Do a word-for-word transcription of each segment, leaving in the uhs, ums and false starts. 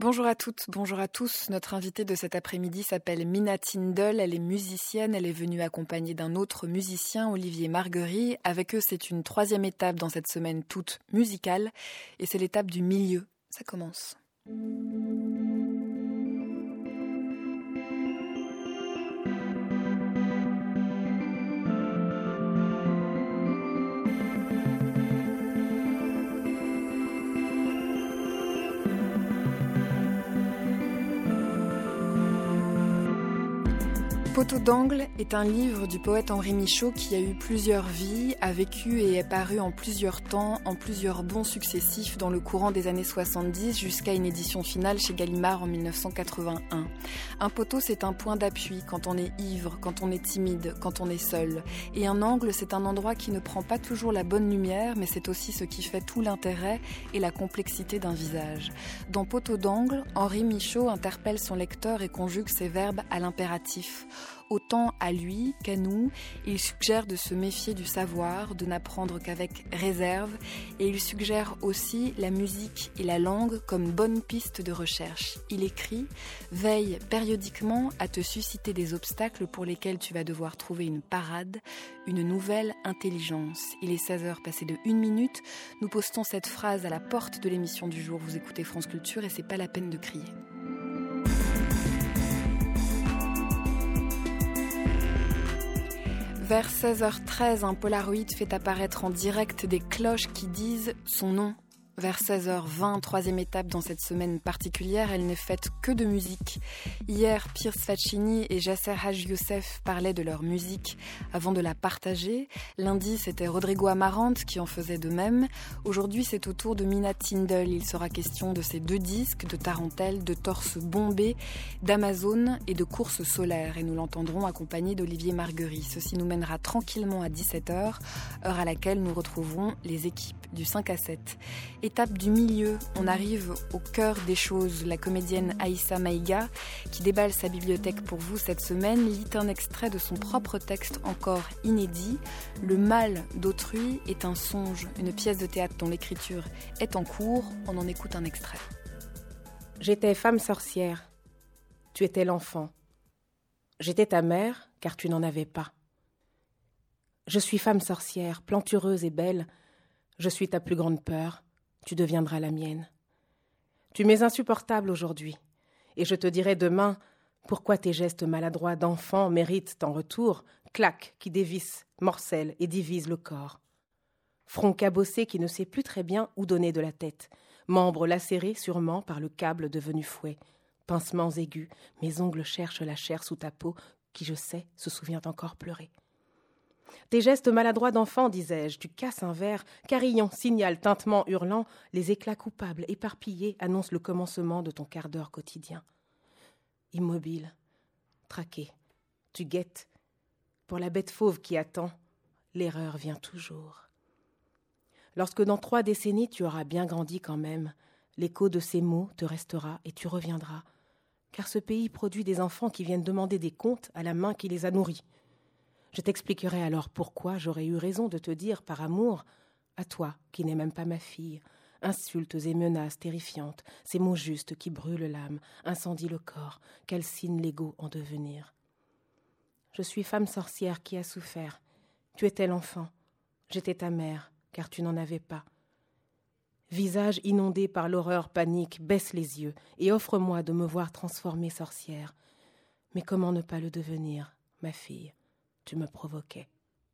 Bonjour à toutes, bonjour à tous. Notre invitée de cet après-midi s'appelle Mina Tindall. Elle est musicienne. Elle est venue accompagnée d'un autre musicien, Olivier Marguerie. Avec eux, c'est une troisième étape dans cette semaine toute musicale. Et c'est l'étape du milieu. Ça commence. Poteau d'angle est un livre du poète Henri Michaud qui a eu plusieurs vies, a vécu et est paru en plusieurs temps, en plusieurs bons successifs dans le courant des années soixante-dix jusqu'à une édition finale chez Gallimard en mille neuf cent quatre-vingt-un. Un poteau, c'est un point d'appui quand on est ivre, quand on est timide, quand on est seul. Et un angle, c'est un endroit qui ne prend pas toujours la bonne lumière, mais c'est aussi ce qui fait tout l'intérêt et la complexité d'un visage. Dans Poteau d'angle, Henri Michaud interpelle son lecteur et conjugue ses verbes à l'impératif. Autant à lui qu'à nous, il suggère de se méfier du savoir, de n'apprendre qu'avec réserve, et il suggère aussi la musique et la langue comme bonne piste de recherche. Il écrit « Veille périodiquement à te susciter des obstacles pour lesquels tu vas devoir trouver une parade, une nouvelle intelligence. » Il est seize heures passées de une minute. Nous postons cette phrase à la porte de l'émission du jour. Vous écoutez France Culture et c'est pas la peine de crier. Vers seize heures treize, un Polaroid fait apparaître en direct des cloches qui disent son nom. Vers seize heures vingt, troisième étape dans cette semaine particulière, elle n'est faite que de musique. Hier, Pierce Faccini et Yasser Haj Youssef parlaient de leur musique avant de la partager. Lundi, c'était Rodrigo Amarante qui en faisait de même. Aujourd'hui, c'est au tour de Mina Tindall. Il sera question de ces deux disques, de tarentelle, de torse bombé, d'Amazon et de course solaire. Et nous l'entendrons accompagné d'Olivier Marguerie. Ceci nous mènera tranquillement à dix-sept heures, heure à laquelle nous retrouverons les équipes du cinq à sept. Étape du milieu, on arrive au cœur des choses. La comédienne Aïssa Maïga, qui déballe sa bibliothèque pour vous cette semaine, lit un extrait de son propre texte encore inédit. Le mal d'autrui est un songe, une pièce de théâtre dont l'écriture est en cours. On en écoute un extrait. J'étais femme sorcière. Tu étais l'enfant. J'étais ta mère, car tu n'en avais pas. Je suis femme sorcière, plantureuse et belle. Je suis ta plus grande peur. Tu deviendras la mienne. Tu m'es insupportable aujourd'hui, et je te dirai demain pourquoi tes gestes maladroits d'enfant méritent en retour claques qui dévissent, morcellent et divisent le corps. Front cabossé qui ne sait plus très bien où donner de la tête, membres lacérés sûrement par le câble devenu fouet, pincements aigus, mes ongles cherchent la chair sous ta peau qui, je sais, se souvient encore pleurer. Tes gestes maladroits d'enfant, disais-je, tu casses un verre, carillon, signal, tintement, hurlant, les éclats coupables, éparpillés, annoncent le commencement de ton quart d'heure quotidien. Immobile, traqué, tu guettes. Pour la bête fauve qui attend, l'erreur vient toujours. Lorsque dans trois décennies tu auras bien grandi quand même, l'écho de ces mots te restera et tu reviendras, car ce pays produit des enfants qui viennent demander des comptes à la main qui les a nourris. Je t'expliquerai alors pourquoi j'aurais eu raison de te dire par amour, à toi qui n'es même pas ma fille, insultes et menaces terrifiantes, ces mots justes qui brûlent l'âme, incendient le corps, calcinent l'ego en devenir. Je suis femme sorcière qui a souffert. Tu étais l'enfant, j'étais ta mère, car tu n'en avais pas. Visage inondé par l'horreur panique, baisse les yeux et offre-moi de me voir transformée sorcière. Mais comment ne pas le devenir, ma fille ? Tu me provoquais.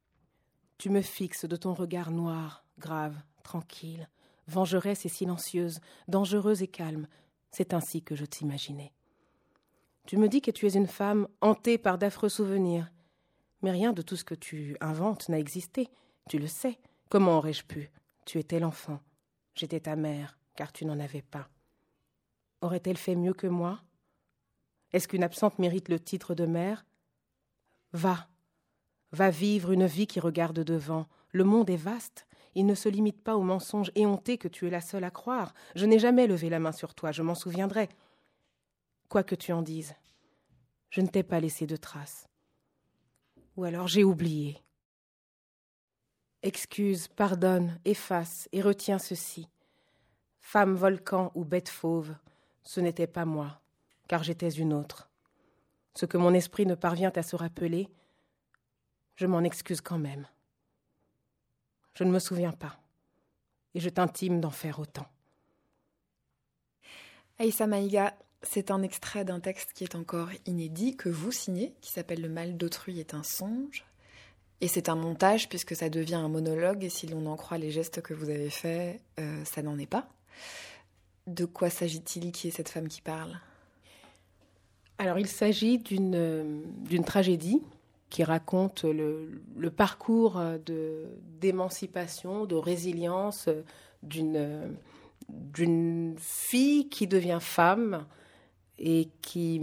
Tu me fixes de ton regard noir, grave, tranquille, vengeresse et silencieuse, dangereuse et calme. C'est ainsi que je t'imaginais. Tu me dis que tu es une femme hantée par d'affreux souvenirs. Mais rien de tout ce que tu inventes n'a existé. Tu le sais. Comment aurais-je pu ? Tu étais l'enfant. J'étais ta mère, car tu n'en avais pas. Aurait-elle fait mieux que moi ? Est-ce qu'une absente mérite le titre de mère ? Va. Va vivre une vie qui regarde devant. Le monde est vaste. Il ne se limite pas aux mensonges éhontés que tu es la seule à croire. Je n'ai jamais levé la main sur toi, je m'en souviendrai. Quoi que tu en dises, je ne t'ai pas laissé de traces. Ou alors j'ai oublié. Excuse, pardonne, efface et retiens ceci. Femme volcan ou bête fauve, Ce n'était pas moi, car j'étais une autre. Ce que mon esprit ne parvient à se rappeler, je m'en excuse quand même. Je ne me souviens pas, et je t'intime d'en faire autant. Aïssa Maïga, c'est un extrait d'un texte qui est encore inédit, que vous signez, qui s'appelle « Le mal d'autrui est un songe ». Et c'est un montage, puisque ça devient un monologue, et si l'on en croit les gestes que vous avez faits, euh, ça n'en est pas. De quoi s'agit-il? Qui est cette femme qui parle? Alors, il s'agit d'une, d'une tragédie qui raconte le, le parcours de, d'émancipation, de résilience d'une, d'une fille qui devient femme et qui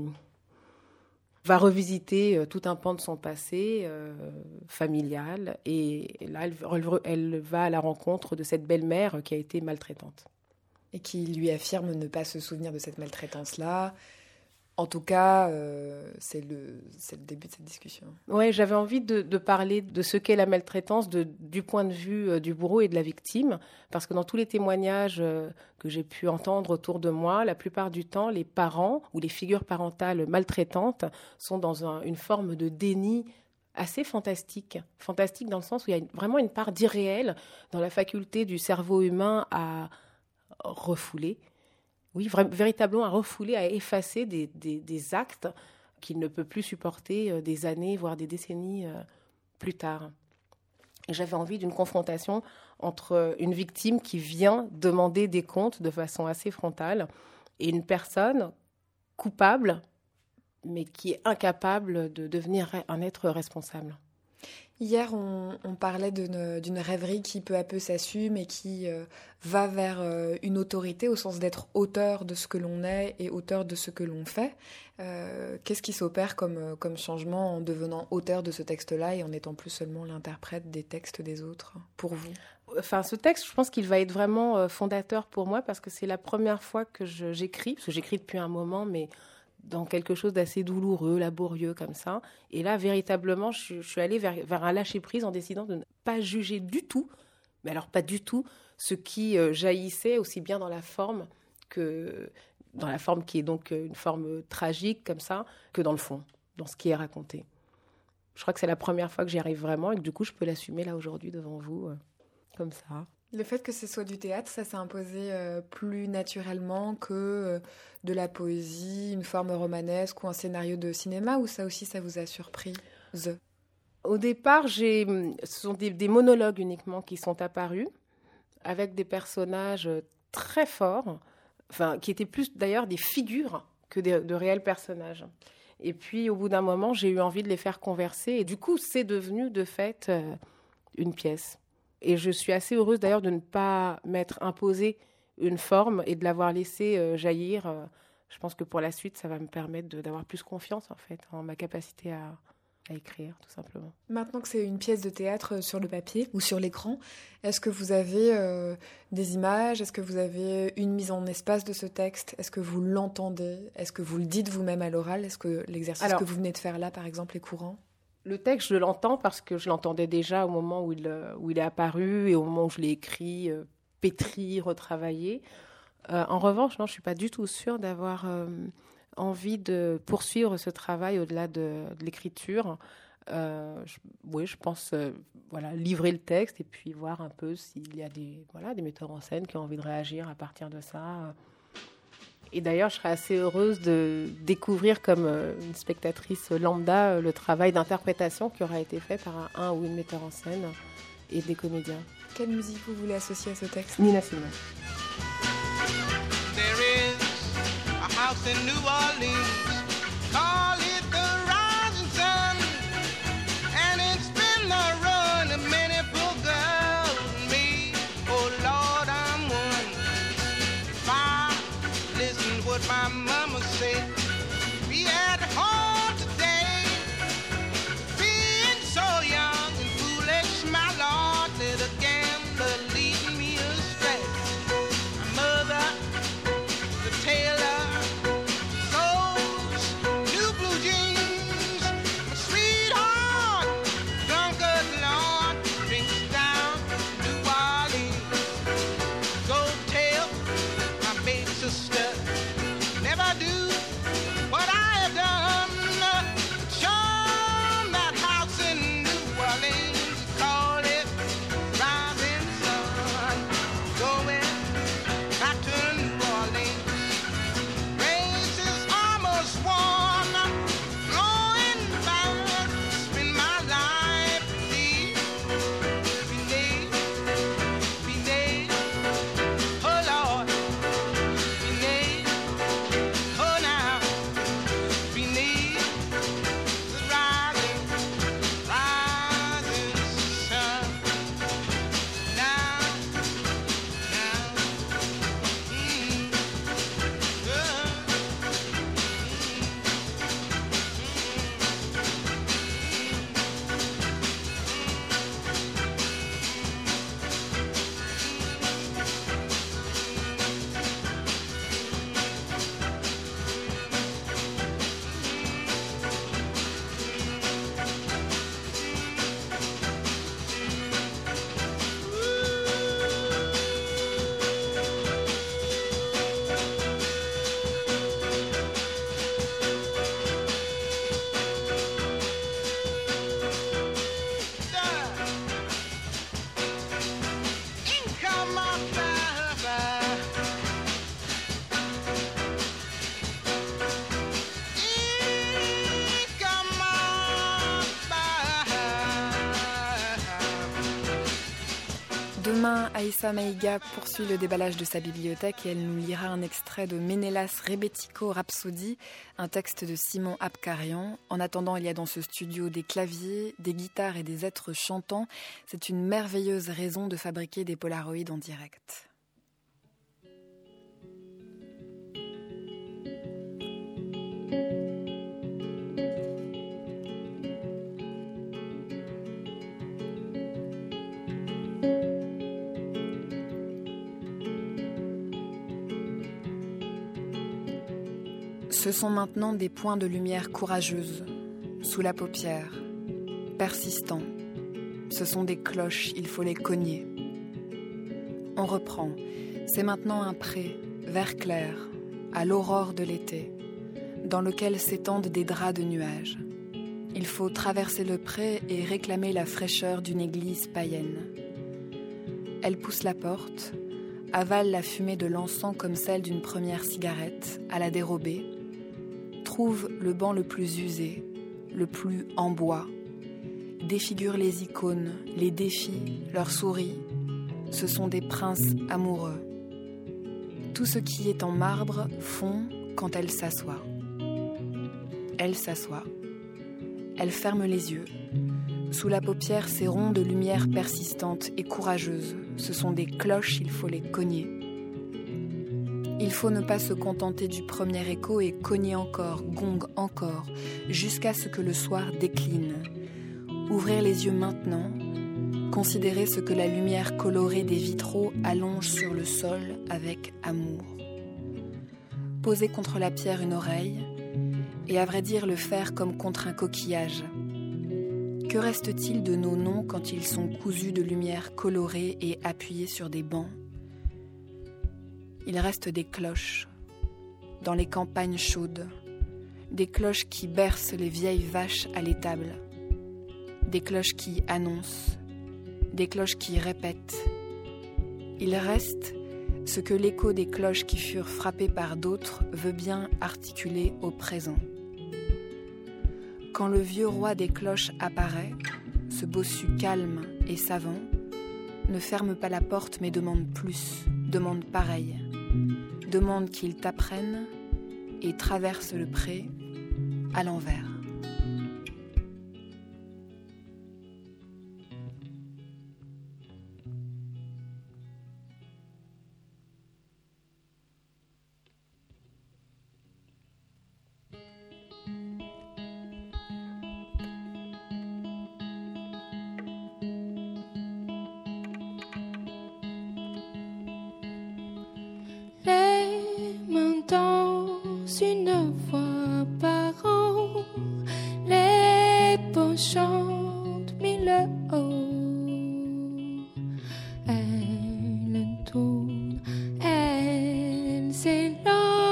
va revisiter tout un pan de son passé euh, familial. Et là, elle, elle va à la rencontre de cette belle-mère qui a été maltraitante. Et qui lui affirme ne pas se souvenir de cette maltraitance-là. En tout cas, euh, c'est, le, c'est le début de cette discussion. Oui, j'avais envie de, de parler de ce qu'est la maltraitance de, du point de vue euh, du bourreau et de la victime, parce que dans tous les témoignages euh, que j'ai pu entendre autour de moi, la plupart du temps, les parents ou les figures parentales maltraitantes sont dans un, une forme de déni assez fantastique. Fantastique dans le sens où il y a une, vraiment une part d'irréel dans la faculté du cerveau humain à refouler. Oui, vra- véritablement à refouler, à effacer des, des, des actes qu'il ne peut plus supporter euh, des années, voire des décennies euh, plus tard. Et j'avais envie d'une confrontation entre une victime qui vient demander des comptes de façon assez frontale et une personne coupable, mais qui est incapable de devenir un être responsable. Hier, on, on parlait d'une, d'une rêverie qui peu à peu s'assume et qui euh, va vers euh, une autorité au sens d'être auteur de ce que l'on est et auteur de ce que l'on fait. Euh, qu'est-ce qui s'opère comme, comme changement en devenant auteur de ce texte-là et en n'étant plus seulement l'interprète des textes des autres, pour vous? Enfin, ce texte, je pense qu'il va être vraiment fondateur pour moi parce que c'est la première fois que je, j'écris, parce que j'écris depuis un moment, mais dans quelque chose d'assez douloureux, laborieux comme ça. Et là, véritablement, je, je suis allée vers, vers un lâcher-prise en décidant de ne pas juger du tout, mais alors pas du tout, ce qui euh, jaillissait aussi bien dans la forme que dans la forme qui est donc une forme tragique comme ça, que dans le fond, dans ce qui est raconté. Je crois que c'est la première fois que j'y arrive vraiment et que du coup, je peux l'assumer là aujourd'hui devant vous, euh, comme ça. Le fait que ce soit du théâtre, ça s'est imposé euh, plus naturellement que euh, de la poésie, une forme romanesque ou un scénario de cinéma, ou ça aussi, ça vous a surpris? The. Au départ, j'ai, ce sont des, des monologues uniquement qui sont apparus, avec des personnages très forts, enfin, qui étaient plus d'ailleurs des figures que de, de réels personnages. Et puis, au bout d'un moment, j'ai eu envie de les faire converser, et du coup, c'est devenu de fait euh, une pièce. Et je suis assez heureuse d'ailleurs de ne pas m'être imposé une forme et de l'avoir laissé euh, jaillir. Euh, je pense que pour la suite, ça va me permettre de, d'avoir plus confiance en fait, en ma capacité à, à écrire, tout simplement. Maintenant que c'est une pièce de théâtre sur le papier ou sur l'écran, est-ce que vous avez euh, des images? Est-ce que vous avez une mise en espace de ce texte? Est-ce que vous l'entendez? Est-ce que vous le dites vous-même à l'oral? Est-ce que l'exercice Alors, que vous venez de faire là, par exemple, est courant? Le texte, je l'entends parce que je l'entendais déjà au moment où il, où il est apparu et au moment où je l'ai écrit, euh, pétri, retravaillé. Euh, en revanche, non, je ne suis pas du tout sûre d'avoir euh, envie de poursuivre ce travail au-delà de, de l'écriture. Euh, je, oui, je pense euh, voilà, livrer le texte et puis voir un peu s'il y a des, voilà, des metteurs en scène qui ont envie de réagir à partir de ça. Et d'ailleurs, je serais assez heureuse de découvrir comme une spectatrice lambda le travail d'interprétation qui aura été fait par un, un ou une metteur en scène et des comédiens. Quelle musique vous voulez associer à ce texte? Nina Simone. There is a house in New Orleans, call it the Rising Sun, and it's been the run of many poor girls and me. Oh Lord, I'm one. If I listen what my mama said, be at home today, being so young and foolish, my Lord, let a gambler lead me astray. My mother, the tailor, those new blue jeans, my sweetheart, drunkard Lord, drinks down New Orleans. Go tell my big sister Demain, Aïssa Maïga poursuit le déballage de sa bibliothèque et elle nous lira un extrait de Ménélas Rebetiko Rhapsody, un texte de Simon Abkarian. En attendant, il y a dans ce studio des claviers, des guitares et des êtres chantants. C'est une merveilleuse raison de fabriquer des polaroïds en direct. Ce sont maintenant des points de lumière courageuses, sous la paupière, persistants. Ce sont des cloches, il faut les cogner. On reprend. C'est maintenant un pré, vert clair, à l'aurore de l'été, dans lequel s'étendent des draps de nuages. Il faut traverser le pré et réclamer la fraîcheur d'une église païenne. Elle pousse la porte, avale la fumée de l'encens comme celle d'une première cigarette, à la dérobée, trouve le banc le plus usé, le plus en bois, défigure les icônes, les défis, leurs souris. Ce sont des princes amoureux. Tout ce qui est en marbre fond quand elle s'assoit. Elle s'assoit. Elle ferme les yeux. Sous la paupière, ces ronds de lumière persistantes et courageuses. Ce sont des cloches, il faut les cogner. Il faut ne pas se contenter du premier écho et cogner encore, gong encore, jusqu'à ce que le soir décline. Ouvrir les yeux maintenant, considérer ce que la lumière colorée des vitraux allonge sur le sol avec amour. Poser contre la pierre une oreille, et à vrai dire le faire comme contre un coquillage. Que reste-t-il de nos noms quand ils sont cousus de lumière colorée et appuyés sur des bancs ? Il reste des cloches, dans les campagnes chaudes, des cloches qui bercent les vieilles vaches à l'étable, des cloches qui annoncent, des cloches qui répètent. Il reste ce que l'écho des cloches qui furent frappées par d'autres veut bien articuler au présent. Quand le vieux roi des cloches apparaît, ce bossu calme et savant, ne ferme pas la porte mais demande plus, demande pareil, demande qu'il t'apprenne et traverse le pré à l'envers. Une fois par an, les peaux chantent mille hauts. Elle tourne, elle s'élance,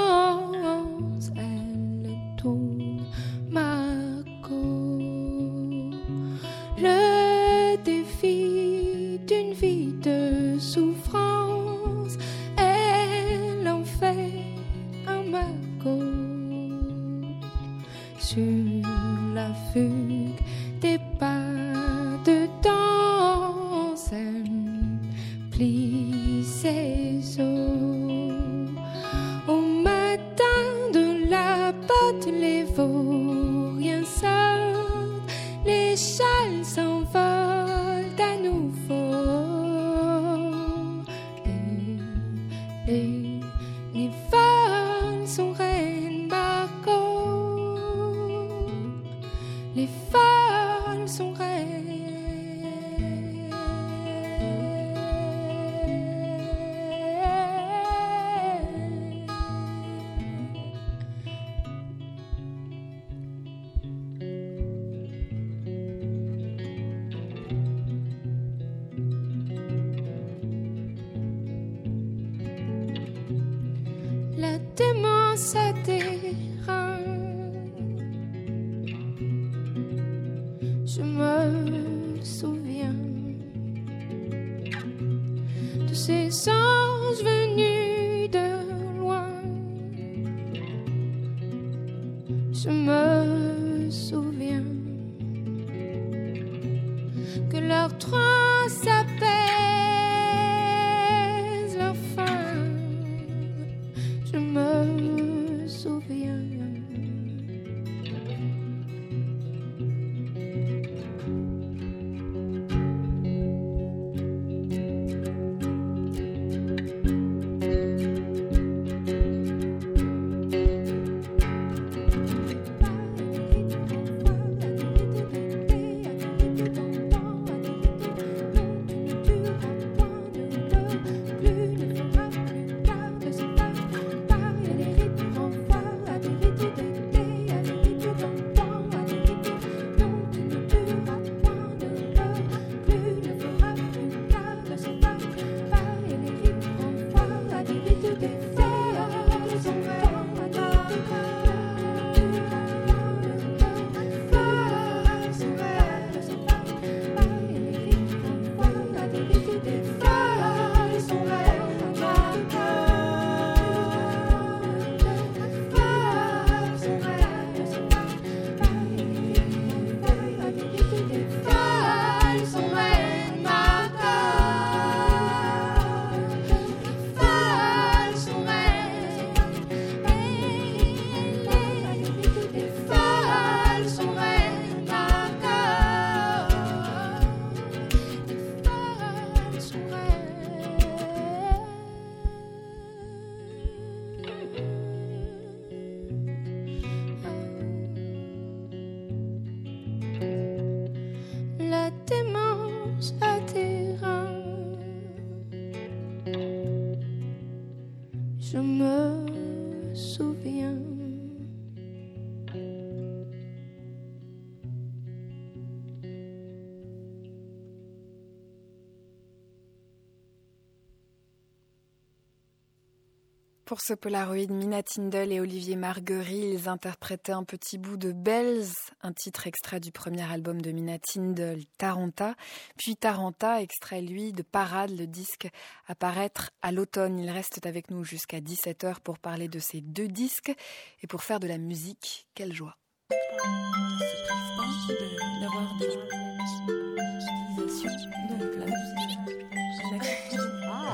elle tourne Marco. Le défi d'une vie de souffrance, elle en fait un Marco. Sur la fugue des pas de danse, elle plie ses os. Au matin de la botte, les vauriens sortent, les châles s'envolent à nouveau. Et les, les vols sont reines Marco. Les folles sont reines. La démence a des reins. Je me souviens de ces anges venus de loin. Je me souviens que leurs trois s'appellent souviens. Pour ce Polaroid, Mina Tindall et Olivier Marguerie, ils interprétaient un petit bout de Bells, un titre extrait du premier album de Mina Tindall, Taranta. Puis Taranta, extrait lui de Parade, le disque à paraître à l'automne. Ils restent avec nous jusqu'à dix-sept heures pour parler de ces deux disques et pour faire de la musique. Quelle joie! D'avoir des utilisations de la musique. Ah.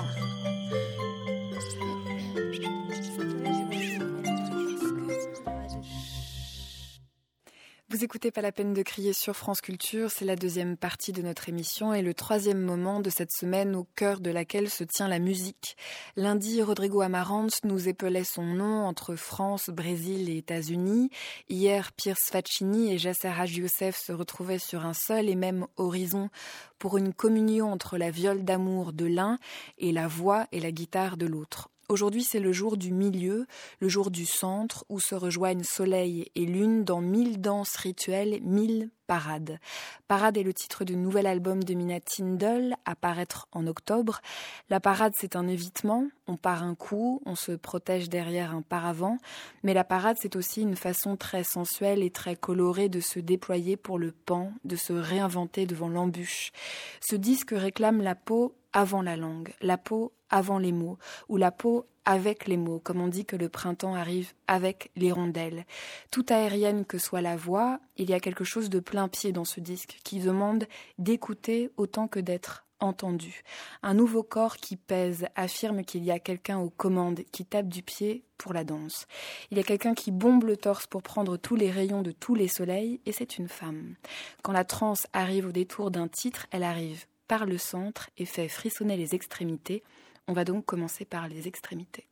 Vous écoutez Pas la peine de crier sur France Culture, c'est la deuxième partie de notre émission et le troisième moment de cette semaine au cœur de laquelle se tient la musique. Lundi, Rodrigo Amarante nous épelait son nom entre France, Brésil et États-Unis. Hier, Pierce Faccini et Jasser Haj Youssef se retrouvaient sur un seul et même horizon pour une communion entre la viole d'amour de l'un et la voix et la guitare de l'autre. Aujourd'hui, c'est le jour du milieu, le jour du centre, où se rejoignent soleil et lune dans mille danses rituelles, mille parades. Parade est le titre du nouvel album de Mina Tindall, à paraître en octobre. La parade, c'est un évitement, on part un coup, on se protège derrière un paravent, mais la parade, c'est aussi une façon très sensuelle et très colorée de se déployer pour le pan, de se réinventer devant l'embûche. Ce disque réclame la peau avant la langue, la peau avant les mots, ou la peau avec les mots, comme on dit que le printemps arrive avec l'hirondelle. Tout aérienne que soit la voix, il y a quelque chose de plein pied dans ce disque qui demande d'écouter autant que d'être entendu. Un nouveau corps qui pèse, affirme qu'il y a quelqu'un aux commandes, qui tape du pied pour la danse. Il y a quelqu'un qui bombe le torse pour prendre tous les rayons de tous les soleils, et c'est une femme. Quand la transe arrive au détour d'un titre, elle arrive par le centre et fait frissonner les extrémités. On va donc commencer par les extrémités.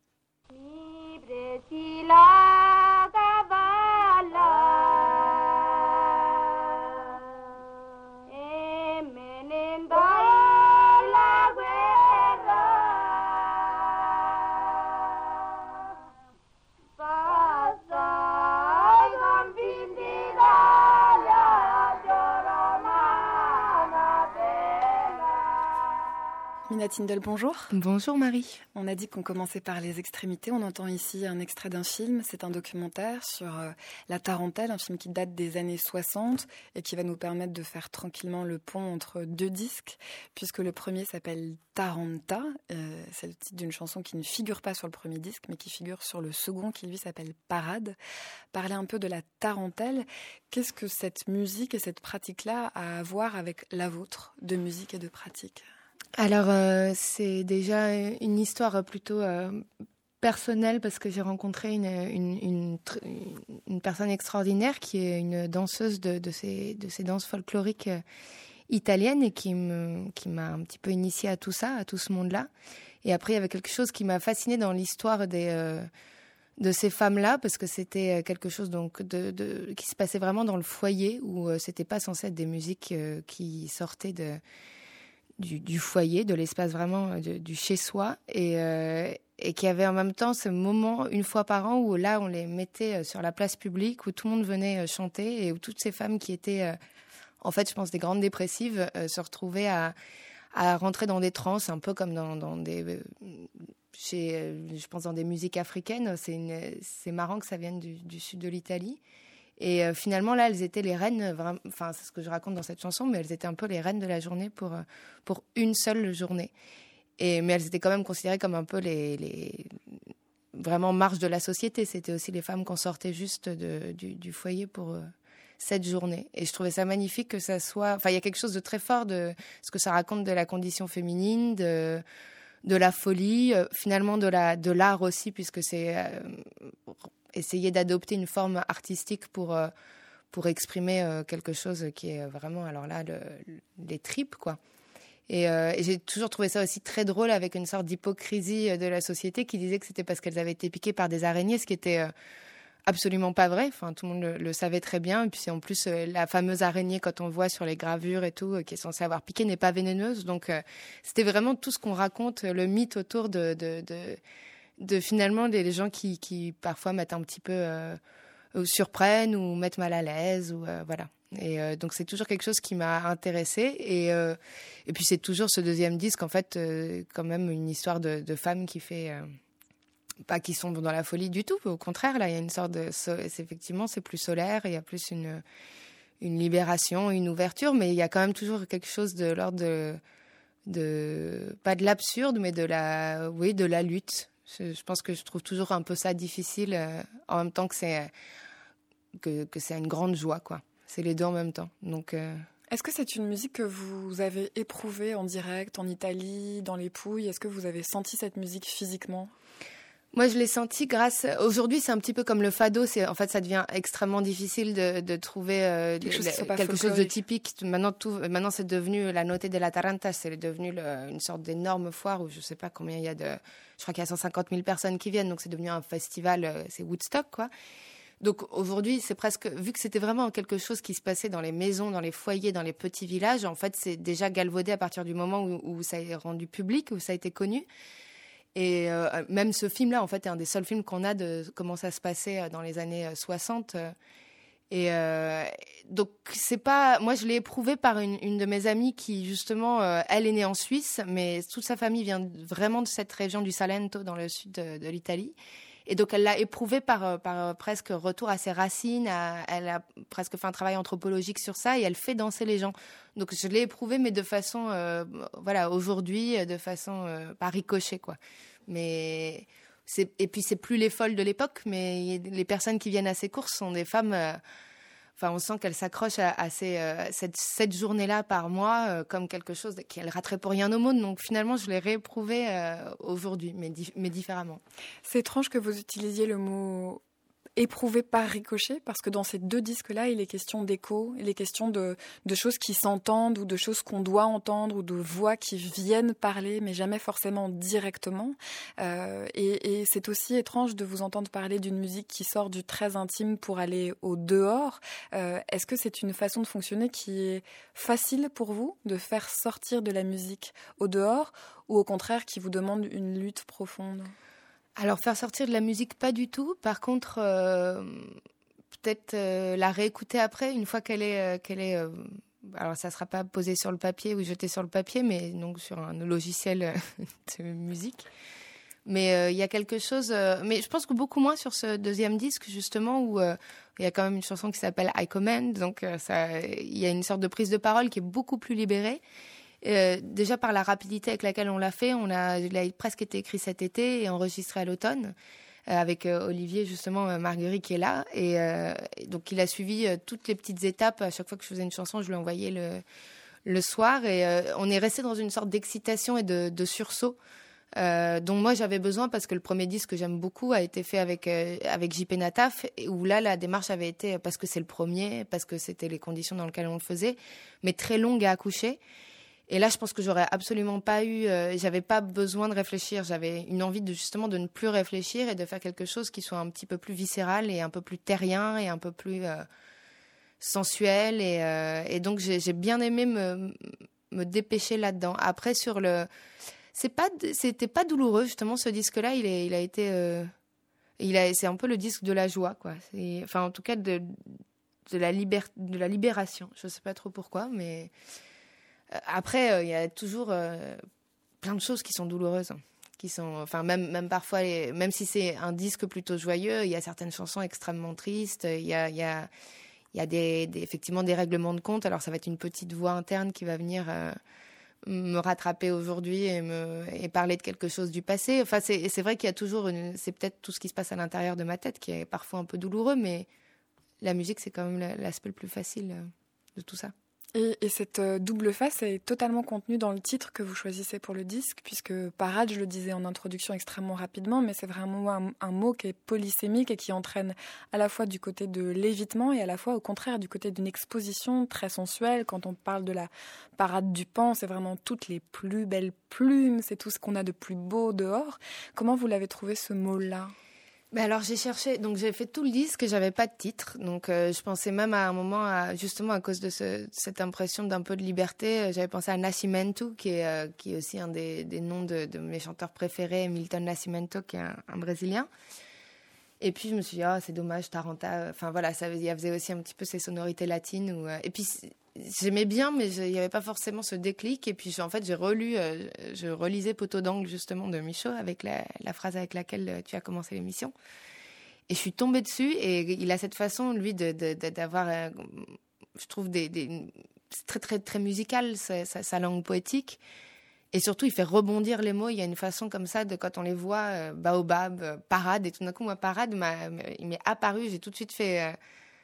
Mina Tindall, bonjour. Bonjour Marie. On a dit qu'on commençait par les extrémités. On entend ici un extrait d'un film. C'est un documentaire sur euh, la tarentelle, un film qui date des années soixante et qui va nous permettre de faire tranquillement le pont entre deux disques, puisque le premier s'appelle Taranta. Euh, c'est le titre d'une chanson qui ne figure pas sur le premier disque, mais qui figure sur le second, qui lui s'appelle Parade. Parler un peu de la tarentelle. Qu'est-ce que cette musique et cette pratique-là a à voir avec la vôtre de musique et de pratique ? Alors, euh, c'est déjà une histoire plutôt euh, personnelle parce que j'ai rencontré une, une, une, une personne extraordinaire qui est une danseuse de, de, ces, de ces danses folkloriques euh, italiennes et qui, me, qui m'a un petit peu initiée à tout ça, à tout ce monde-là. Et après, il y avait quelque chose qui m'a fascinée dans l'histoire des, euh, de ces femmes-là parce que c'était quelque chose donc, de, de, qui se passait vraiment dans le foyer où euh, c'était pas censé être des musiques euh, qui sortaient de... Du, du foyer, de l'espace vraiment de, du chez-soi et, euh, et qui avait en même temps ce moment une fois par an où là on les mettait sur la place publique où tout le monde venait chanter et où toutes ces femmes qui étaient euh, en fait je pense des grandes dépressives euh, se retrouvaient à, à rentrer dans des transes un peu comme dans, dans des euh, chez, euh, je pense dans des musiques africaines. C'est, une, c'est marrant que ça vienne du, du sud de l'Italie. Et euh, finalement, là, elles étaient les reines, vraiment, enfin, c'est ce que je raconte dans cette chanson, mais elles étaient un peu les reines de la journée pour, pour une seule journée. Et, mais elles étaient quand même considérées comme un peu les, les vraiment marges de la société. C'était aussi les femmes qu'on sortait juste de, du, du foyer pour euh, cette journée. Et je trouvais ça magnifique que ça soit... Enfin, il y a quelque chose de très fort de ce que ça raconte de la condition féminine, de, de la folie, euh, finalement de, la, de l'art aussi, puisque c'est... Euh, essayer d'adopter une forme artistique pour, euh, pour exprimer euh, quelque chose qui est vraiment, alors là, le, les tripes, quoi. Et, euh, et j'ai toujours trouvé ça aussi très drôle avec une sorte d'hypocrisie de la société qui disait que c'était parce qu'elles avaient été piquées par des araignées, ce qui était euh, absolument pas vrai. Enfin, tout le monde le, le savait très bien. Et puis, en plus, euh, la fameuse araignée, quand on voit sur les gravures et tout, euh, qui est censée avoir piqué, n'est pas vénéneuse. Donc, euh, c'était vraiment tout ce qu'on raconte, le mythe autour de... de, de de finalement les, les gens qui, qui parfois mettent un petit peu, euh, ou surprennent ou mettent mal à l'aise, ou euh, voilà. Et euh, donc c'est toujours quelque chose qui m'a intéressée. Et, euh, et puis c'est toujours ce deuxième disque, en fait, euh, quand même une histoire de, de femmes qui fait... Euh, pas qui sont dans la folie du tout, au contraire, là, il y a une sorte de... C'est, effectivement, c'est plus solaire, il y a plus une, une libération, une ouverture, mais il y a quand même toujours quelque chose de l'ordre de... de pas de l'absurde, mais de la, oui, de la lutte. Je, je pense que je trouve toujours un peu ça difficile, euh, en même temps que c'est, que, que c'est une grande joie, quoi. C'est les deux en même temps. Donc, euh... Est-ce que c'est une musique que vous avez éprouvée en direct, en Italie, dans les Pouilles ? Est-ce que vous avez senti cette musique physiquement ? Moi, je l'ai senti grâce... Aujourd'hui, c'est un petit peu comme le fado. C'est... En fait, ça devient extrêmement difficile de, de trouver euh, quelque, chose, le, quelque chose de typique. Maintenant, tout... Maintenant, c'est devenu la Notte della Taranta. C'est devenu le... une sorte d'énorme foire où je ne sais pas combien il y a de... Je crois qu'il y a cent cinquante mille personnes qui viennent. Donc, c'est devenu un festival. C'est Woodstock, quoi. Donc, aujourd'hui, c'est presque... Vu que c'était vraiment quelque chose qui se passait dans les maisons, dans les foyers, dans les petits villages, en fait, c'est déjà galvaudé à partir du moment où, où ça est rendu public, où ça a été connu. Et euh, même ce film-là, en fait, est un des seuls films qu'on a de comment ça se passait dans les années soixante. Et euh, donc, c'est pas... Moi, je l'ai éprouvé par une, une de mes amies qui, justement, euh, elle est née en Suisse, mais toute sa famille vient vraiment de cette région du Salento, dans le sud de, de l'Italie. Et donc, elle l'a éprouvé par, par presque retour à ses racines. À, elle a presque fait un travail anthropologique sur ça et elle fait danser les gens. Donc, je l'ai éprouvé, mais de façon, euh, voilà, aujourd'hui, de façon euh, par ricochet, quoi. Mais c'est, et puis, c'est plus les folles de l'époque, mais les personnes qui viennent à ces courses sont des femmes... Euh, Enfin, on sent qu'elle s'accroche à, à ces, euh, cette, cette journée-là par mois euh, comme quelque chose qu'elle raterait pour rien au monde. Donc finalement, je l'ai rééprouvé euh, aujourd'hui, mais, di- mais différemment. C'est étrange que vous utilisiez le mot éprouvé par ricochet, parce que dans ces deux disques-là, il est question d'écho, il est question de, de choses qui s'entendent ou de choses qu'on doit entendre ou de voix qui viennent parler, mais jamais forcément directement. Euh, et, et c'est aussi étrange de vous entendre parler d'une musique qui sort du très intime pour aller au dehors. Euh, est-ce que c'est une façon de fonctionner qui est facile pour vous, de faire sortir de la musique au dehors, ou au contraire qui vous demande une lutte profonde ? Alors, faire sortir de la musique, pas du tout. Par contre, euh, peut-être euh, la réécouter après, une fois qu'elle est... Euh, qu'elle est euh, alors, ça ne sera pas posé sur le papier ou jeté sur le papier, mais donc sur un logiciel de musique. Mais il euh, y a quelque chose... Euh, mais je pense que beaucoup moins sur ce deuxième disque, justement, où il euh, y a quand même une chanson qui s'appelle « I Command ». Donc, il euh, y a une sorte de prise de parole qui est beaucoup plus libérée. Euh, déjà par la rapidité avec laquelle on l'a fait, on a, il a presque été écrit cet été et enregistré à l'automne euh, avec euh, Olivier, justement, euh, Marguerite qui est là. Et, euh, et donc, il a suivi euh, toutes les petites étapes. À chaque fois que je faisais une chanson, je lui envoyais le, le soir. Et euh, on est resté dans une sorte d'excitation et de, de sursaut euh, dont moi, j'avais besoin parce que le premier disque que j'aime beaucoup a été fait avec, euh, avec J P Nataf, où là, la démarche avait été, parce que c'est le premier, parce que c'était les conditions dans lesquelles on le faisait, mais très longue à accoucher. Et là, je pense que j'aurais absolument pas eu, euh, j'avais pas besoin de réfléchir. J'avais une envie de justement de ne plus réfléchir et de faire quelque chose qui soit un petit peu plus viscéral et un peu plus terrien et un peu plus euh, sensuel. Et, euh, et donc, j'ai, j'ai bien aimé me, me dépêcher là-dedans. Après, sur le, c'est pas, c'était pas douloureux justement ce disque-là. Il est, il a été, euh, il a, c'est un peu le disque de la joie, quoi. C'est, enfin, en tout cas, de, de la libér, de la libération. Je sais pas trop pourquoi, mais après, il euh, y a toujours euh, plein de choses qui sont douloureuses, qui sont, enfin même même parfois, les, même si c'est un disque plutôt joyeux, il y a certaines chansons extrêmement tristes. Il y a il y a il y a des, des effectivement des règlements de compte. Alors ça va être une petite voix interne qui va venir euh, me rattraper aujourd'hui et me et parler de quelque chose du passé. Enfin c'est c'est vrai qu'il y a toujours une, c'est peut-être tout ce qui se passe à l'intérieur de ma tête qui est parfois un peu douloureux, mais la musique c'est quand même l'aspect le plus facile de tout ça. Et, et cette double face est totalement contenue dans le titre que vous choisissez pour le disque, puisque parade, je le disais en introduction extrêmement rapidement, mais c'est vraiment un, un mot qui est polysémique et qui entraîne à la fois du côté de l'évitement et à la fois au contraire du côté d'une exposition très sensuelle. Quand on parle de la parade du Pan, c'est vraiment toutes les plus belles plumes, c'est tout ce qu'on a de plus beau dehors. Comment vous l'avez trouvé ce mot-là ? Mais alors j'ai cherché, donc j'ai fait tout le disque et j'avais pas de titre, donc euh, je pensais même à un moment, à, justement à cause de ce, cette impression d'un peu de liberté, euh, j'avais pensé à Nascimento, qui est, euh, qui est aussi un des, des noms de, de mes chanteurs préférés, Milton Nascimento, qui est un, un Brésilien. Et puis je me suis dit, oh, c'est dommage, Taranta, enfin voilà, ça il faisait aussi un petit peu ces sonorités latines. Où, euh, et puis j'aimais bien, mais il n'y avait pas forcément ce déclic. Et puis en fait, j'ai relu, euh, je relisais Poteau d'angle justement de Michaud, avec la, la phrase avec laquelle tu as commencé l'émission. Et je suis tombée dessus. Et il a cette façon, lui, de, de, de, d'avoir, euh, je trouve, des, des, c'est très très très musical, sa, sa, sa langue poétique. Et surtout, il fait rebondir les mots. Il y a une façon comme ça, de quand on les voit, euh, baobab, euh, parade. Et tout d'un coup, moi, parade, m'a, il m'est apparu. J'ai tout de suite fait euh,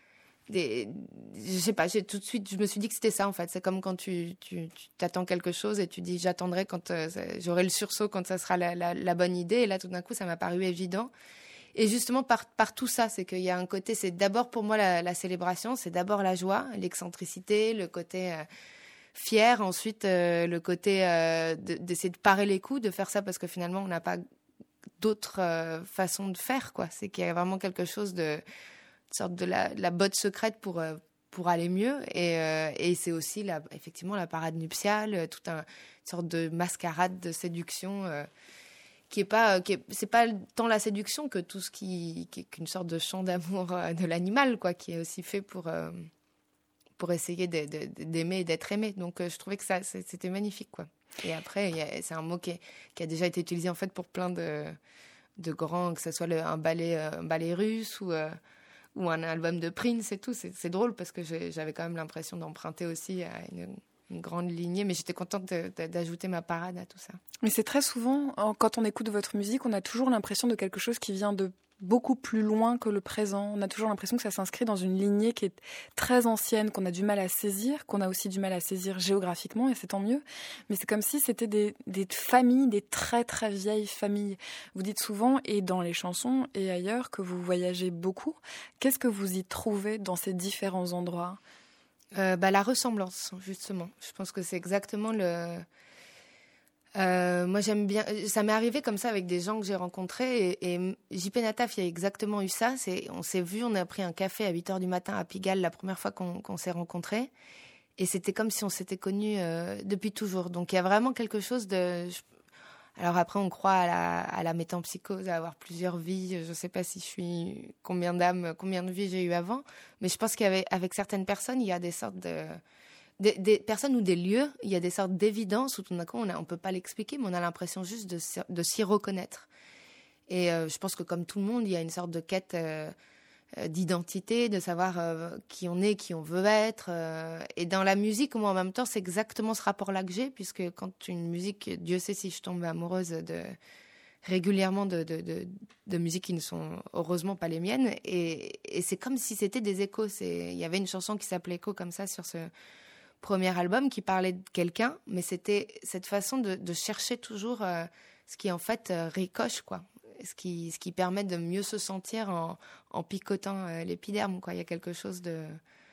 des... Je sais pas, j'ai tout de suite... Je me suis dit que c'était ça, en fait. C'est comme quand tu, tu, tu t'attends quelque chose et tu dis, j'attendrai quand... Euh, j'aurai le sursaut quand ça sera la, la, la bonne idée. Et là, tout d'un coup, ça m'a paru évident. Et justement, par, par tout ça, c'est qu'il y a un côté... C'est d'abord, pour moi, la, la célébration. C'est d'abord la joie, l'excentricité, le côté... Euh, fier, ensuite euh, le côté euh, de, d'essayer de parer les coups, de faire ça parce que finalement on n'a pas d'autre euh, façon de faire, quoi. C'est qu'il y a vraiment quelque chose de, de sorte de la, de la botte secrète pour euh, pour aller mieux et, euh, et c'est aussi la, effectivement la parade nuptiale, toute un, une sorte de mascarade de séduction euh, qui est pas qui est, c'est pas tant la séduction que tout ce qui, qui est qu'une sorte de chant d'amour euh, de l'animal, quoi, qui est aussi fait pour euh, pour essayer de, de, d'aimer et d'être aimé. Donc, euh, je trouvais que ça, c'était magnifique, quoi. Et après, y a, c'est un mot qui, est, qui a déjà été utilisé, en fait, pour plein de, de grands, que ce soit le, un, ballet, un ballet russe ou, euh, ou un album de Prince et tout. C'est, c'est drôle parce que j'ai, j'avais quand même l'impression d'emprunter aussi à une, une grande lignée, mais j'étais contente de, de, d'ajouter ma parade à tout ça. Mais c'est très souvent, quand on écoute votre musique, on a toujours l'impression de quelque chose qui vient de beaucoup plus loin que le présent. On a toujours l'impression que ça s'inscrit dans une lignée qui est très ancienne, qu'on a du mal à saisir, qu'on a aussi du mal à saisir géographiquement, et c'est tant mieux. Mais c'est comme si c'était des, des familles, des très très vieilles familles. Vous dites souvent, et dans les chansons et ailleurs, que vous voyagez beaucoup. Qu'est-ce que vous y trouvez dans ces différents endroits ? euh, bah, La ressemblance, justement. Je pense que c'est exactement le... Euh, moi j'aime bien, ça m'est arrivé comme ça avec des gens que j'ai rencontrés et, et J P Nataf, il y a exactement eu ça. C'est, on s'est vu, on a pris un café à huit heures du matin à Pigalle la première fois qu'on, qu'on s'est rencontrés et c'était comme si on s'était connus euh, depuis toujours. Donc il y a vraiment quelque chose de... Je, alors après on croit à la, à la métempsychose, à avoir plusieurs vies. Je sais pas si je suis combien d'âmes, combien de vies j'ai eu avant, mais je pense qu'avec avec certaines personnes il y a des sortes de... Des, des personnes ou des lieux, il y a des sortes d'évidences où tout d'un coup, on ne peut pas l'expliquer, mais on a l'impression juste de, de s'y reconnaître. Et euh, je pense que comme tout le monde, il y a une sorte de quête euh, d'identité, de savoir euh, qui on est, qui on veut être. Euh, et dans la musique, moi, en même temps, c'est exactement ce rapport-là que j'ai, puisque quand une musique, Dieu sait si je tombe amoureuse de, régulièrement de, de, de, de musiques qui ne sont heureusement pas les miennes. Et, et c'est comme si c'était des échos. C'est, il y avait une chanson qui s'appelait Écho comme ça sur ce... premier album qui parlait de quelqu'un, mais c'était cette façon de, de chercher toujours euh, ce qui en fait euh, ricoche, quoi, ce qui, ce qui permet de mieux se sentir en, en picotant euh, l'épiderme, quoi. Il y a quelque chose de...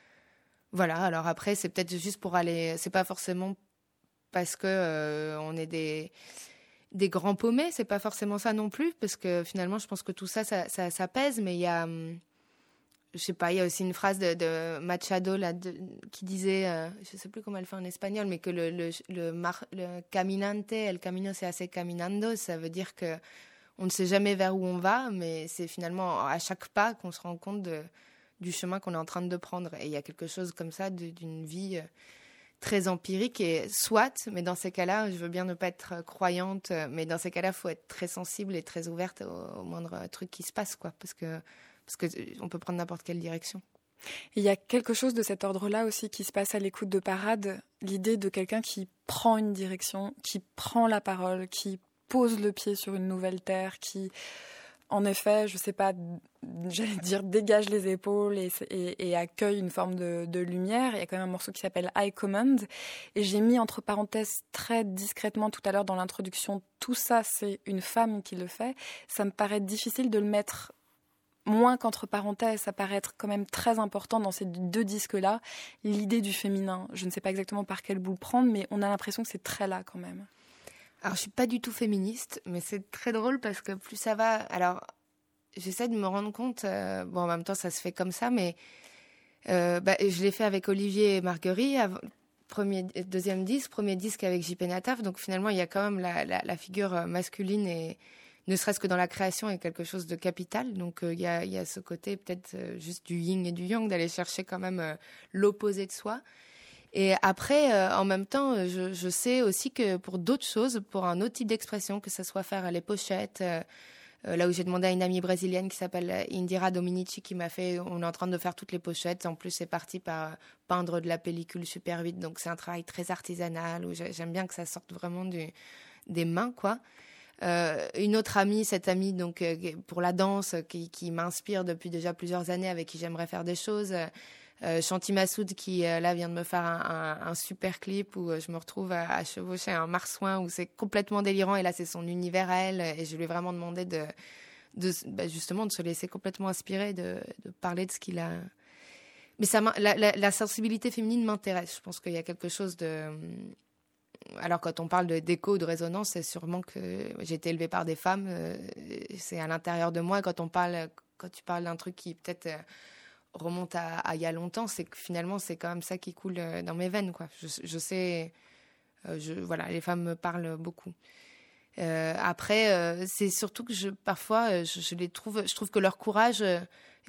Voilà, alors après, c'est peut-être juste pour aller... C'est pas forcément parce que euh, on est des, des grands paumés, c'est pas forcément ça non plus, parce que finalement, je pense que tout ça, ça, ça, ça pèse, mais il y a... Hum, je sais pas, il y a aussi une phrase de, de Machado là, de, qui disait, euh, je sais plus comment elle fait en espagnol, mais que le, le, le, mar, le caminante, el camino se hace caminando, ça veut dire que on ne sait jamais vers où on va, mais c'est finalement à chaque pas qu'on se rend compte de, du chemin qu'on est en train de prendre. Et il y a quelque chose comme ça de, d'une vie très empirique, et soit, mais dans ces cas-là, je veux bien ne pas être croyante, mais dans ces cas-là, il faut être très sensible et très ouverte au, au moindre truc qui se passe, quoi, parce que Parce qu'on peut prendre n'importe quelle direction. Il y a quelque chose de cet ordre-là aussi qui se passe à l'écoute de Parade, l'idée de quelqu'un qui prend une direction, qui prend la parole, qui pose le pied sur une nouvelle terre, qui, en effet, je sais pas, j'allais dire dégage les épaules et, et, et accueille une forme de, de lumière. Il y a quand même un morceau qui s'appelle I Command, et j'ai mis entre parenthèses très discrètement tout à l'heure dans l'introduction, tout ça c'est une femme qui le fait. Ça me paraît difficile de le mettre moins qu'entre parenthèses, ça paraît être quand même très important dans ces deux disques-là, l'idée du féminin. Je ne sais pas exactement par quel bout le prendre, mais on a l'impression que c'est très là quand même. Alors, je suis pas du tout féministe, mais c'est très drôle parce que plus ça va... Alors, j'essaie de me rendre compte, euh, bon, en même temps, ça se fait comme ça, mais euh, bah, je l'ai fait avec Olivier et Marguerite, avant, premier, deuxième disque, premier disque avec J P Nataf, donc finalement, il y a quand même la, la, la figure masculine, et ne serait-ce que dans la création, est quelque chose de capital, donc il euh, y, a, y a ce côté peut-être euh, juste du yin et du yang, d'aller chercher quand même euh, l'opposé de soi. Et après, euh, en même temps, je, je sais aussi que pour d'autres choses, pour un autre type d'expression, que ce soit faire les pochettes, euh, euh, là où j'ai demandé à une amie brésilienne qui s'appelle Indira Dominici, qui m'a fait, on est en train de faire toutes les pochettes. En plus, c'est parti par peindre de la pellicule super vite. Donc, c'est un travail très artisanal, où j'aime bien que ça sorte vraiment du, des mains, quoi. Euh, une autre amie, cette amie donc, euh, pour la danse, qui, qui m'inspire depuis déjà plusieurs années, avec qui j'aimerais faire des choses. Euh, Euh, Chanty Massoud qui euh, là vient de me faire un, un, un super clip où euh, je me retrouve à, à chevaucher un marsouin où c'est complètement délirant, et là c'est son univers à elle, et je lui ai vraiment demandé de, de bah, justement de se laisser complètement inspirer, de, de parler de ce qu'il a. Mais ça, la, la, la sensibilité féminine m'intéresse. Je pense qu'il y a quelque chose de. Alors quand on parle de d'écho, de résonance, c'est sûrement que j'ai été élevée par des femmes, euh, c'est à l'intérieur de moi. Quand on parle, quand tu parles d'un truc qui peut-être euh, remonte à, à il y a longtemps, c'est que finalement c'est quand même ça qui coule dans mes veines, quoi. Je, je sais, euh, je, voilà, les femmes me parlent beaucoup. Euh, après, euh, c'est surtout que je, parfois, je, je les trouve, je trouve que leur courage est,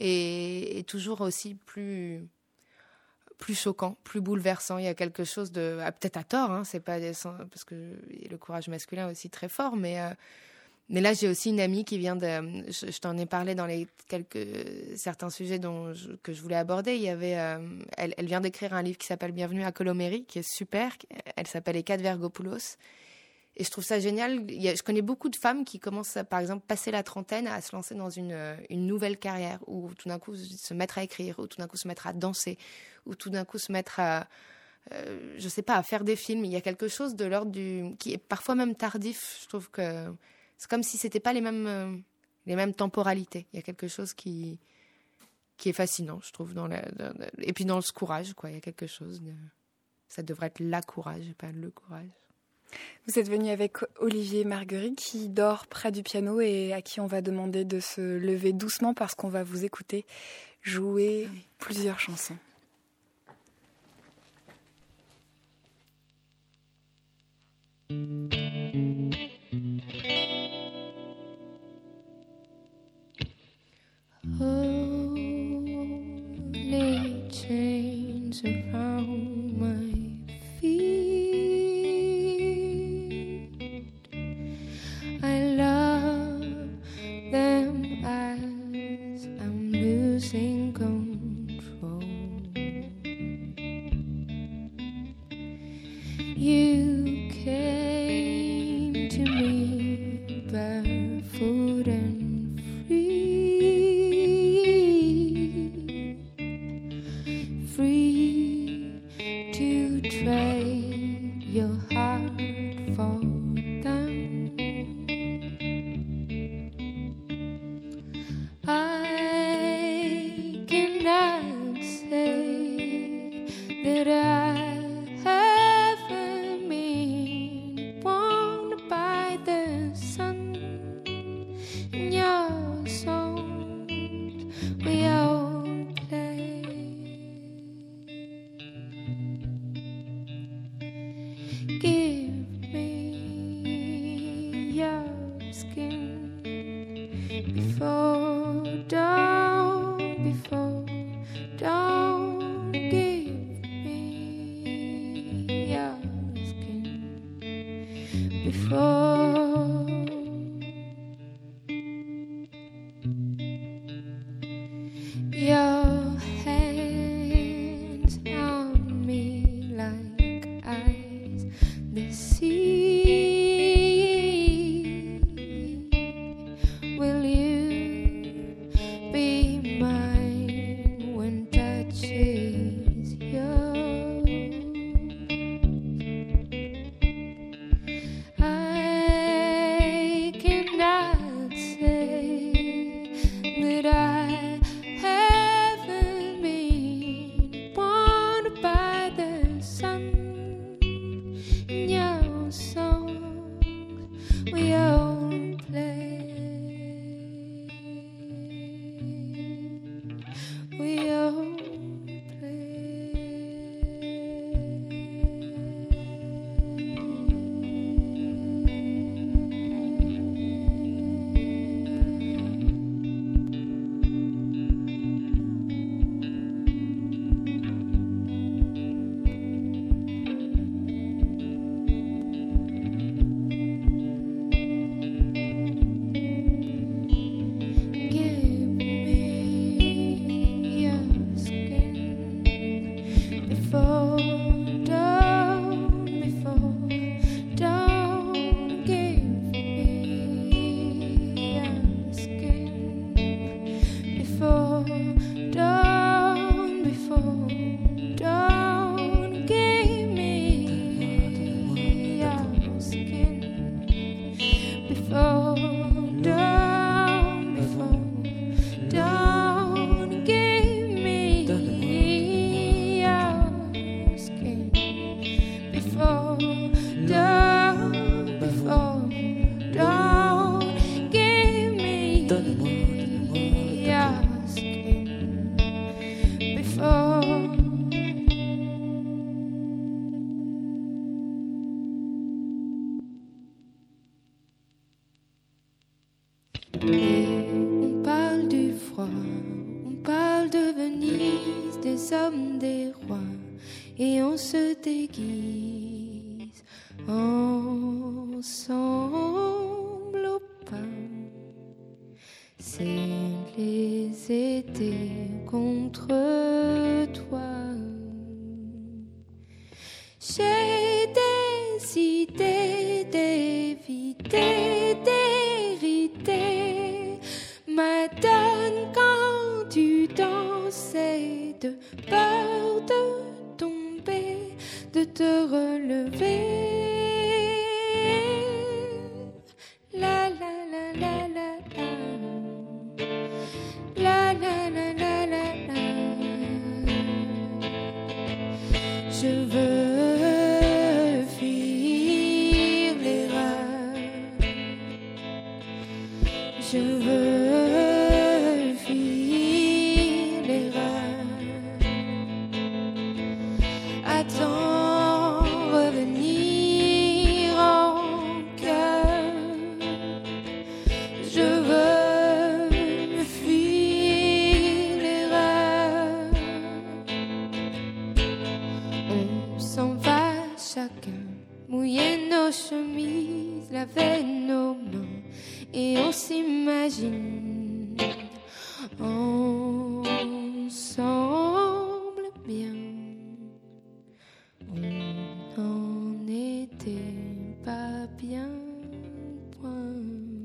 est toujours aussi plus, plus choquant, plus bouleversant. Il y a quelque chose de, ah, peut-être à tort, hein, c'est pas parce que le courage masculin est aussi très fort, mais euh, Mais là, j'ai aussi une amie qui vient de... Je, je t'en ai parlé dans les quelques certains sujets dont je, que je voulais aborder. Il y avait, euh, elle, elle vient d'écrire un livre qui s'appelle Bienvenue à Coloméry, qui est super. Elle s'appelle Eka Vergopoulos. Et je trouve ça génial. Il y a, je connais beaucoup de femmes qui commencent, à, par exemple, passer la trentaine, à se lancer dans une, une nouvelle carrière, ou tout d'un coup se mettre à écrire, ou tout d'un coup se mettre à danser, ou tout d'un coup se mettre à... Euh, je sais pas, à faire des films. Il y a quelque chose de l'ordre du... qui est parfois même tardif. Je trouve que... C'est comme si c'était pas les mêmes, euh, les mêmes temporalités. Il y a quelque chose qui, qui est fascinant, je trouve. Dans la, dans, et puis dans ce courage, quoi. Il y a quelque chose de... Ça devrait être la courage, pas le courage. Vous êtes venu avec Olivier Marguerite, qui dort près du piano et à qui on va demander de se lever doucement parce qu'on va vous écouter jouer ah oui. plusieurs chansons. Holy chains around my feet, I love them as I'm losing control. You came to me barefoot and free, free to trade your heart for them. I cannot say that I haven't been warmed by the sun in your songs we all play. Give me your skin before dawn, before dawn. Give me your skin before. Your hands on me like eyes the sea. Will you be mine when touch is yours? I cannot say that I have de Venise, des hommes, des rois, et on se déguise ensemble au pain. C'est les étés contre toi. J'ai décidé d'éviter d'hériter Madone quand tu dansais, de peur de tomber, de te relever. La la la la la la. La la la la la la. Je veux fuir l'erreur. Je veux fuir l'erreur. Attends revenir en cœur. Je veux fuir l'erreur. On s'en va chacun, mouiller nos chemises, laver nos mains, et on s'imagine ensemble bien. On n'en était pas bien, point.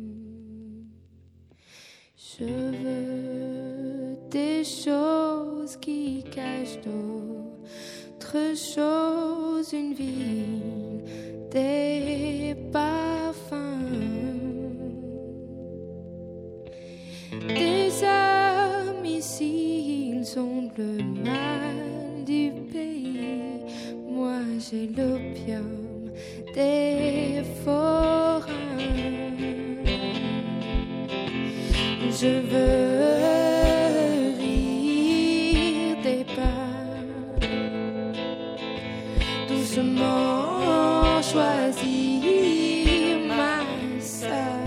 Je veux des choses qui cachent d'autres choses, une ville, des parfums, des hommes ici, ils ont le mal du pays. Moi j'ai l'opium des forains. Je veux rire des pas, doucement choisir ma sœur.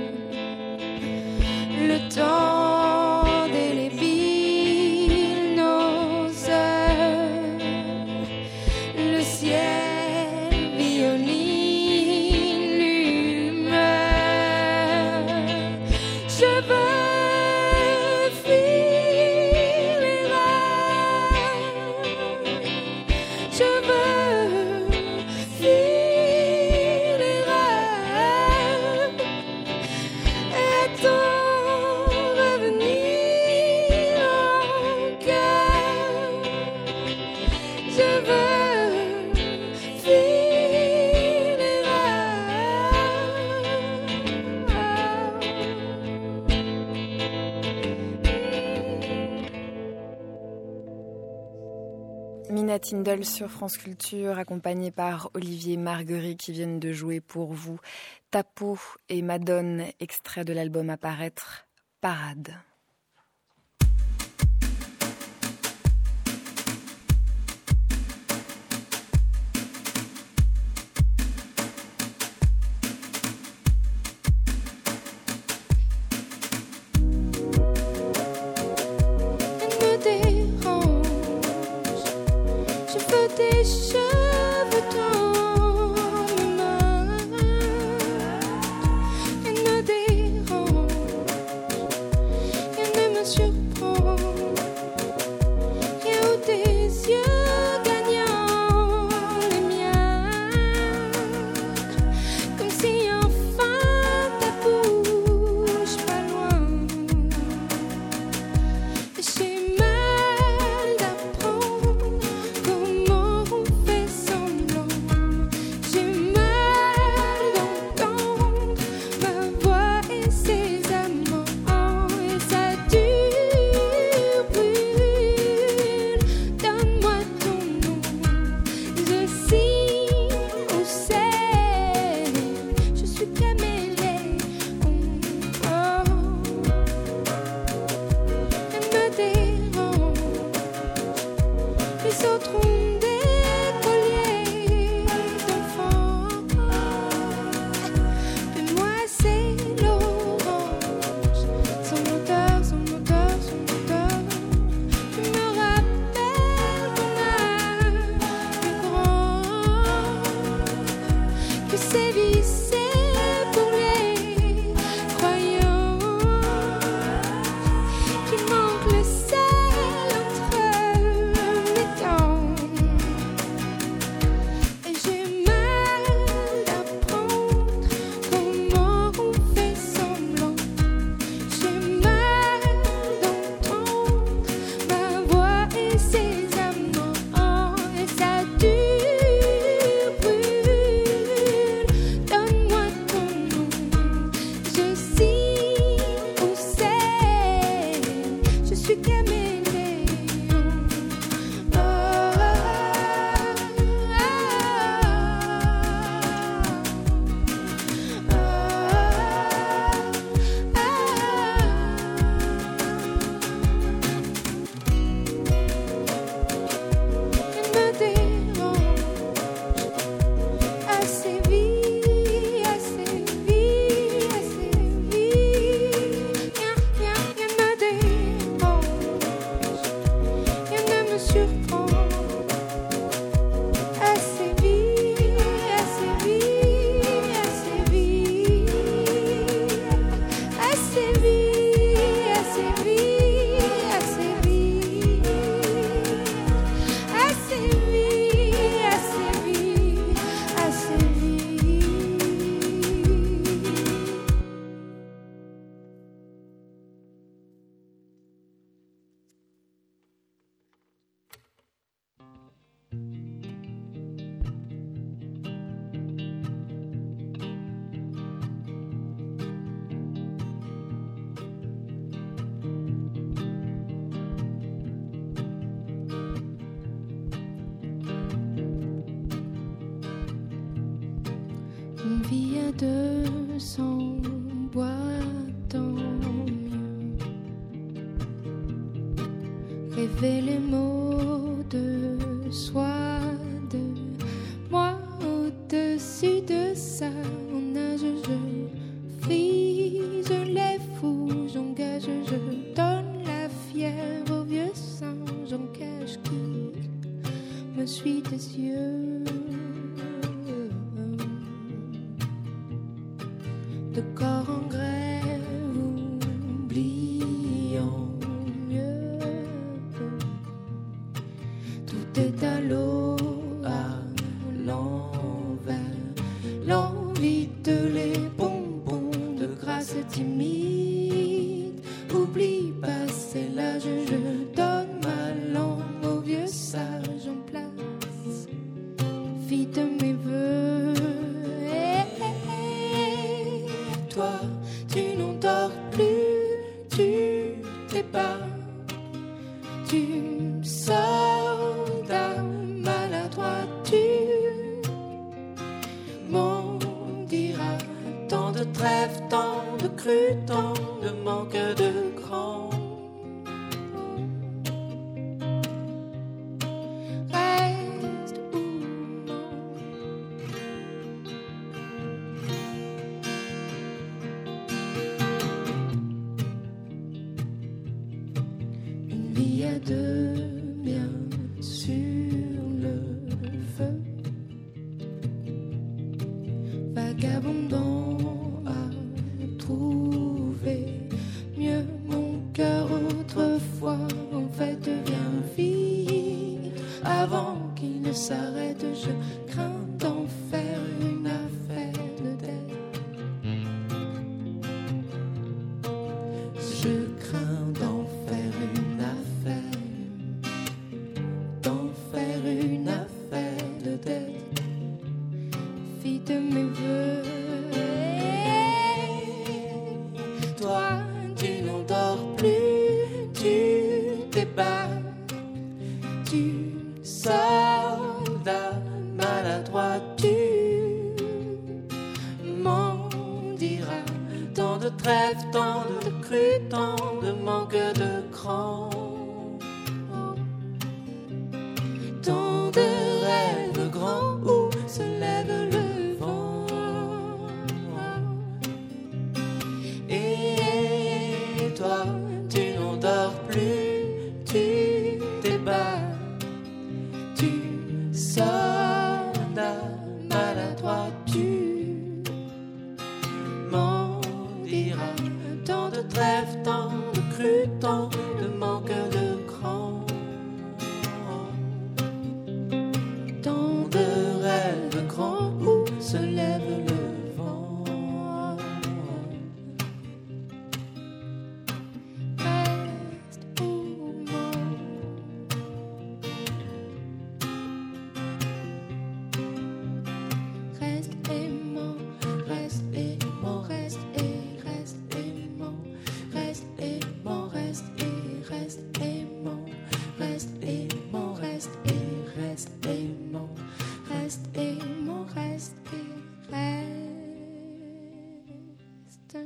Le temps délébile nos heures, le ciel violine l'humeur. Je veux fuir l'erreur. Je veux fuir l'erreur. Attends revenir en cœur. Je veux fuir Mina Tindall sur France Culture, accompagnée par Olivier Marguerite qui viennent de jouer pour vous Tapo et Madone, extrait de l'album à paraître, Parade. me dérange. Je veux tes cheveux dans mes mains. Elle me dérange. Elle ne me surprend. Rien où tes yeux gagnant les miens. Comme si enfin ta bouche pas loin. J'ai mal d'apprendre comment on fait de s'emboîtant mieux. Rêver les mots de soi, de moi au-dessus de ça. On nage, je frise les fous, j'engage, je donne la fièvre au vieux singe en cage qui me suit des yeux. De corps en grève, oubliant mieux. Tout est à l'eau, à l'envers. L'envie de les bonbons de grâce timide. Oublie pas, c'est l'âge, je donne ma langue au vieux sage en place. Fille de mes voeux. Toi, tu n'endors plus, tu t'es pas, tu soldat maladroit, tu m'en diras. Tant de trêves, tant de crues, tant de manque de cran. Reste ou non. Une vie à deux, bien sur le feu, vagabondant à trouver mieux mon cœur autrefois. En fait, devient vie avant qu'il ne s'arrête. Je crains d'en faire une affaire de dette. Je crains d'en faire une affaire, d'en faire une affaire de dette. Fille de mes voeux, toi tu n'endors plus, tu t'es bas, tu soldat maladroit, tu m'en diras. Tant de trêves, tant de crues, tant de manque de cran. Tant de rêves grands où se lève le vent. Et toi, tu n'endors plus, tu t'es bas, tu soldat maladroit, tu m'en diras. Tant de trêves, tant de crues, tant de manque de cran. Tant de rêves grands où se lève le vent. Reste ou mort. Reste aimant, reste aimant, reste et reste aimant, reste aimant, reste et reste aimant, reste aimant, reste et reste aimant, reste aimant, reste et reste.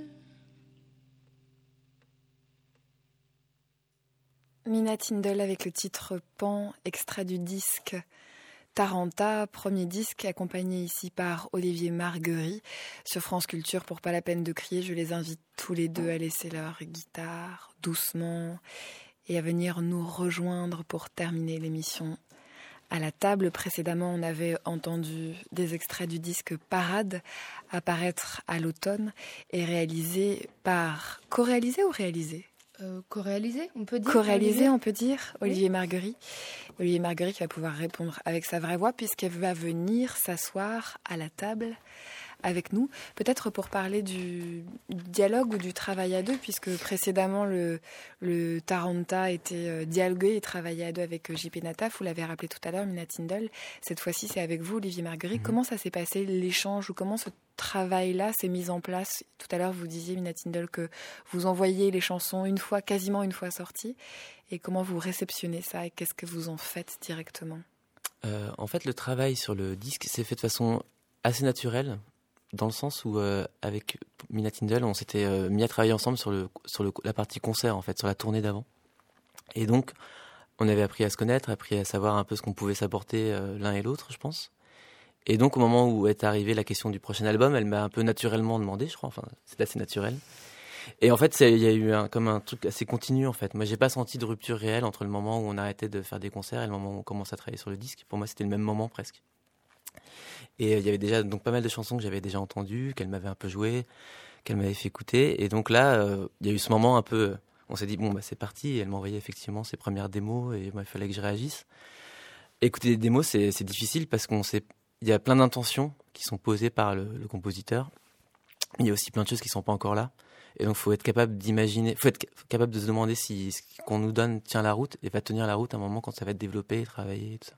Mina Tindall avec le titre Pan, extrait du disque Taranta, premier disque accompagné ici par Olivier Marguerie sur France Culture. Pour pas la peine de crier, je les invite tous les deux à laisser leur guitare doucement et à venir nous rejoindre pour terminer l'émission à la table. Précédemment, on avait entendu des extraits du disque Parade apparaître à l'automne et réalisé par... Co-réalisé ou réalisé ? Euh, co-réalisé, on peut dire. Co-réalisé, on peut dire, Olivier Oui. Marguerie. Olivier Marguerie qui va pouvoir répondre avec sa vraie voix puisqu'elle va venir s'asseoir à la table avec nous. Peut-être pour parler du dialogue ou du travail à deux, puisque précédemment le, le Taranta était dialogué et travaillé à deux avec J P Nataf. Vous l'avez rappelé tout à l'heure, Mina Tindall. Cette fois-ci, c'est avec vous, Olivier Marguerie. Mmh. Comment ça s'est passé, l'échange, ou comment ce travail-là s'est mis en place? Tout à l'heure, vous disiez, Mina Tindall, que vous envoyiez les chansons une fois, quasiment une fois sorties. Et comment vous réceptionnez ça et qu'est-ce que vous en faites directement? euh, En fait, le travail sur le disque s'est fait de façon assez naturelle. dans le sens où euh, avec Mina Tindall, on s'était euh, mis à travailler ensemble sur le sur le la partie concert en fait, sur la tournée d'avant. Et donc on avait appris à se connaître, appris à savoir un peu ce qu'on pouvait s'apporter euh, l'un et l'autre, je pense. Et donc au moment où est arrivée la question du prochain album, elle m'a un peu naturellement demandé, je crois, enfin c'est assez naturel. Et en fait, il y a eu un, comme un truc assez continu en fait. Moi, j'ai pas senti de rupture réelle entre le moment où on arrêtait de faire des concerts et le moment où on commençait à travailler sur le disque. Pour moi, c'était le même moment presque. Et il y avait déjà donc pas mal de chansons que j'avais déjà entendues, qu'elle m'avait un peu jouées, qu'elle m'avait fait écouter. Et donc là, euh, il y a eu ce moment un peu. On s'est dit bon bah c'est parti. Et elle m'envoyait effectivement ses premières démos et moi il fallait que je réagisse. Écouter des démos, c'est, c'est difficile parce qu'on sait, il y a plein d'intentions qui sont posées par le, le compositeur. Il y a aussi plein de choses qui sont pas encore là. Et donc, faut être capable d'imaginer, faut être capable de se demander si ce qu'on nous donne tient la route et va tenir la route à un moment quand ça va être développé, travaillé, et tout ça.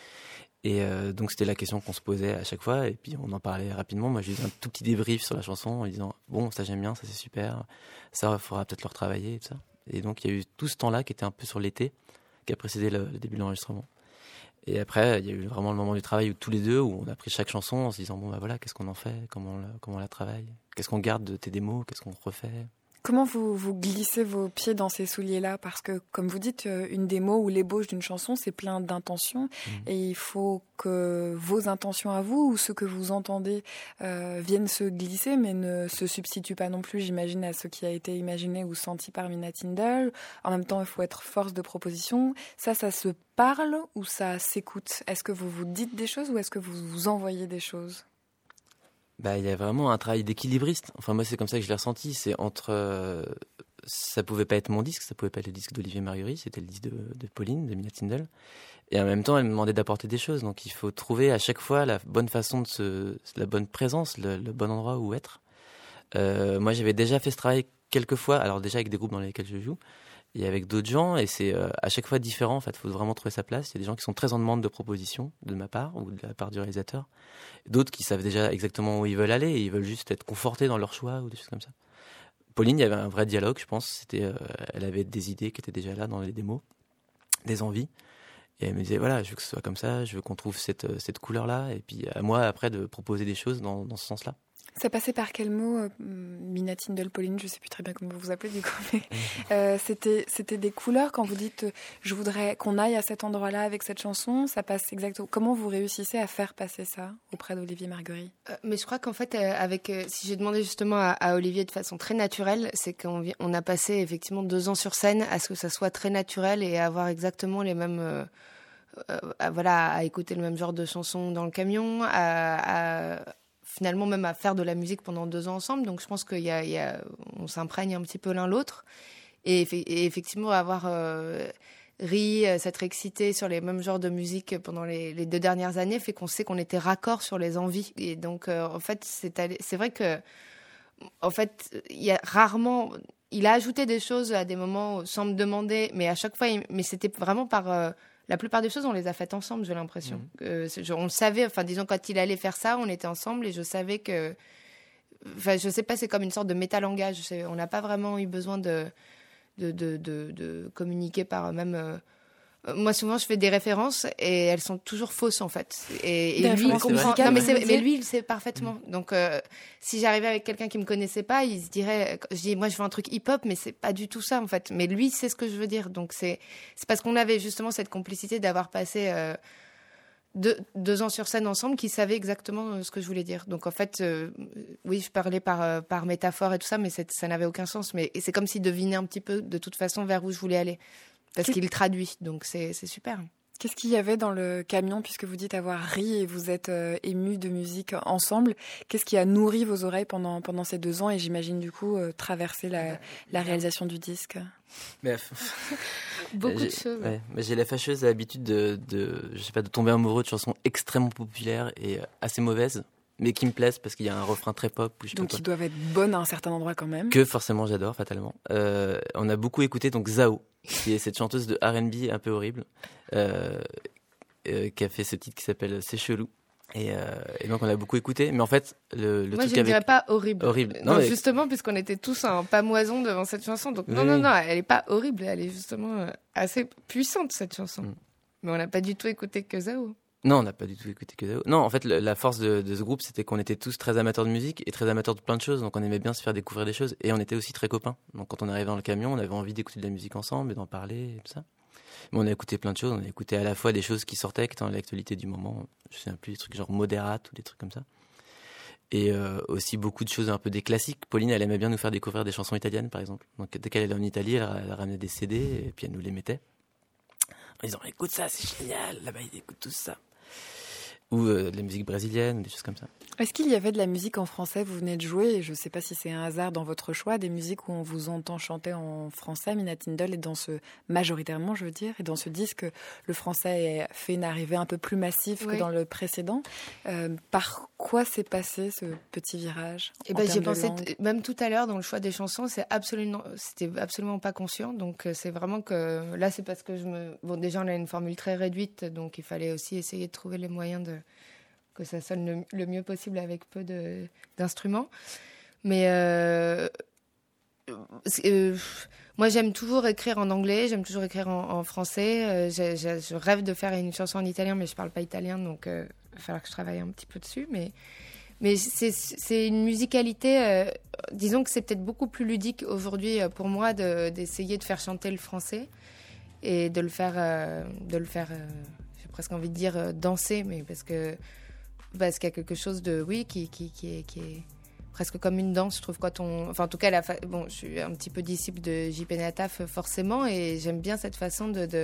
Et euh, donc, c'était la question qu'on se posait à chaque fois. Et puis, on en parlait rapidement. Moi, j'ai eu un tout petit débrief sur la chanson en disant bon, ça j'aime bien, ça c'est super, ça il faudra peut-être le retravailler, et tout ça. Et donc, il y a eu tout ce temps-là qui était un peu sur l'été, qui a précédé le, le début de l'enregistrement. Et après, il y a eu vraiment le moment du travail où tous les deux, où on a pris chaque chanson en se disant bon bah voilà, qu'est-ce qu'on en fait, comment on la, comment on la travaille, qu'est-ce qu'on garde de tes démos, qu'est-ce qu'on refait. Comment vous, vous glissez vos pieds dans ces souliers-là ? Parce que, comme vous dites, une démo ou l'ébauche d'une chanson, c'est plein d'intentions. Mmh. Et il faut que vos intentions à vous, ou ce que vous entendez, euh, viennent se glisser, mais ne se substituent pas non plus, j'imagine, à ce qui a été imaginé ou senti par Mina Tindall. En même temps, il faut être force de proposition. Ça, ça se parle ou ça s'écoute ? Est-ce que vous vous dites des choses ou est-ce que vous vous envoyez des choses ? Bah, il y a vraiment un travail d'équilibriste. Enfin, moi, c'est comme ça que je l'ai ressenti. C'est entre, euh, ça pouvait pas être mon disque, ça pouvait pas être le disque d'Olivier Marguerite, c'était le disque de, de Pauline, de Mina Tindall. Et en même temps, elle me demandait d'apporter des choses. Donc, il faut trouver à chaque fois la bonne façon de se, la bonne présence, le, le bon endroit où être. Euh, moi, j'avais déjà fait ce travail quelques fois. Alors, déjà avec des groupes dans lesquels je joue. Et avec d'autres gens, et c'est euh, à chaque fois différent. En fait, il faut vraiment trouver sa place. Il y a des gens qui sont très en demande de propositions de ma part ou de la part du réalisateur. D'autres qui savent déjà exactement où ils veulent aller et ils veulent juste être confortés dans leur choix ou des choses comme ça. Pauline, il y avait un vrai dialogue, je pense. C'était, euh, elle avait des idées qui étaient déjà là dans les démos, des envies. Et elle me disait, voilà, je veux que ce soit comme ça, je veux qu'on trouve cette, cette couleur-là. Et puis à moi, après, de proposer des choses dans, dans ce sens-là. Ça passait par quel mot, euh, Mina Tindall, Pauline, je ne sais plus très bien comment vous vous appelez du coup, mais euh, c'était, c'était des couleurs quand vous dites euh, je voudrais qu'on aille à cet endroit-là avec cette chanson, ça passe exactement. Comment vous réussissez à faire passer ça auprès d'Olivier Marguerite ? euh, Mais je crois qu'en fait, euh, avec, euh, si j'ai demandé justement à, à Olivier de façon très naturelle, c'est qu'on on a passé effectivement deux ans sur scène à ce que ça soit très naturel et à avoir exactement les mêmes. Euh, euh, à, voilà, à écouter le même genre de chansons dans le camion, à. à finalement même à faire de la musique pendant deux ans ensemble. Donc je pense qu'on y a, y a, on s'imprègne un petit peu l'un l'autre. Et, et effectivement, avoir euh, ri, s'être excité sur les mêmes genres de musique pendant les, les deux dernières années fait qu'on sait qu'on était raccord sur les envies. Et donc, euh, en fait, c'est, allé, c'est vrai que, en fait, il y a rarement... Il a ajouté des choses à des moments sans me demander, mais à chaque fois, il, mais c'était vraiment par... Euh, la plupart des choses, on les a faites ensemble, j'ai l'impression. Mmh. Euh, on le savait, enfin, disons, quand il allait faire ça, on était ensemble et je savais que... Enfin, je sais pas, c'est comme une sorte de métalangage. On n'a pas vraiment eu besoin de, de, de, de, de communiquer par même... Euh, moi, souvent, je fais des références et elles sont toujours fausses, en fait. Et, et lui, il comprend... Non, mais, c'est... mais lui, il le sait parfaitement. Mmh. Donc, euh, si j'arrivais avec quelqu'un qui me connaissait pas, il se dirait... Je dis, moi, je veux un truc hip-hop, mais c'est pas du tout ça, en fait. Mais lui, c'est ce que je veux dire. Donc, c'est, c'est parce qu'on avait justement cette complicité d'avoir passé euh, deux, deux ans sur scène ensemble qu'il savait exactement ce que je voulais dire. Donc, en fait, euh, oui, je parlais par, euh, par métaphore et tout ça, mais c'est, ça n'avait aucun sens. Mais c'est comme s'il devinait un petit peu, de toute façon, vers où je voulais aller. Parce Qu'est-ce... qu'il traduit, donc c'est, c'est super. Qu'est-ce qu'il y avait dans le camion, puisque vous dites avoir ri et vous êtes euh, émus de musique ensemble ? Qu'est-ce qui a nourri vos oreilles pendant, pendant ces deux ans et j'imagine du coup euh, traverser la, la réalisation du disque ? Mais, Beaucoup j'ai, de choses. Ouais, mais j'ai la fâcheuse habitude de, de, je sais pas, de tomber amoureux de chansons extrêmement populaires et assez mauvaises, mais qui me plaisent parce qu'il y a un refrain très pop. Ou je sais donc pas qui doivent être bonnes à un certain endroit quand même. Que forcément j'adore, fatalement. Euh, on a beaucoup écouté donc Zao, qui est cette chanteuse de R and B un peu horrible, euh, euh, qui a fait ce titre qui s'appelle C'est chelou. Et, euh, et donc on a beaucoup écouté, mais en fait le, le moi truc je ne dirais avec... pas horrible. Horrible. Non, non mais... justement puisqu'on était tous en pamoison devant cette chanson. Donc non oui. non non, elle est pas horrible, elle est justement assez puissante cette chanson. Mm. Mais on n'a pas du tout écouté que Zao. Non, on n'a pas du tout écouté que Dao. Non, en fait, le- la force de, de ce groupe, c'était qu'on était tous très amateurs de musique et très amateurs de plein de choses. Donc, on aimait bien se faire découvrir des choses. Et on était aussi très copains. Donc, quand on arrivait dans le camion, on avait envie d'écouter de la musique ensemble et d'en parler et tout ça. Mais on a écouté plein de choses. On a écouté à la fois des choses qui sortaient, qui étaient dans l'actualité du moment. Je sais plus, des trucs genre Moderate ou des trucs comme ça. Et euh, aussi beaucoup de choses, un peu des classiques. Pauline, elle aimait bien nous faire découvrir des chansons italiennes, par exemple. Donc, dès qu'elle allait en Italie, elle, elle ramenait des C D et puis elle nous les mettait. En disant, écoute ça, c'est génial. Là-bas, ils écoutent tout ça. Ou euh, de la musique brésilienne, ou des choses comme ça. Est-ce qu'il y avait de la musique en français? Vous venez de jouer, et je ne sais pas si c'est un hasard dans votre choix, des musiques où on vous entend chanter en français. Mina Tindall est dans ce, majoritairement je veux dire, et dans ce disque, le français fait une arrivée un peu plus massive Oui. que dans le précédent. Euh, par quoi s'est passé ce petit virage? Et en ben, termes j'ai de pensé, langue t- même tout à l'heure, dans le choix des chansons, c'est absolument, c'était absolument pas conscient. Donc, euh, c'est vraiment que là, c'est parce que je me. Bon, déjà, on a une formule très réduite, donc il fallait aussi essayer de trouver les moyens de que ça sonne le, le mieux possible avec peu de, d'instruments. Mais euh, euh, moi, j'aime toujours écrire en anglais, j'aime toujours écrire en, en français. Euh, j'ai- j'ai- je rêve de faire une chanson en italien, mais je parle pas italien, donc euh, il va falloir que je travaille un petit peu dessus. Mais Mais c'est, c'est une musicalité, euh, disons que c'est peut-être beaucoup plus ludique aujourd'hui euh, pour moi de, d'essayer de faire chanter le français et de le faire, euh, de le faire euh, j'ai presque envie de dire euh, danser, mais parce, que, parce qu'il y a quelque chose de, oui, qui, qui, qui, est, qui est presque comme une danse, je trouve, quand on... Enfin, en tout cas, la fa... bon, je suis un petit peu disciple de J P Nataf, forcément, et j'aime bien cette façon de... de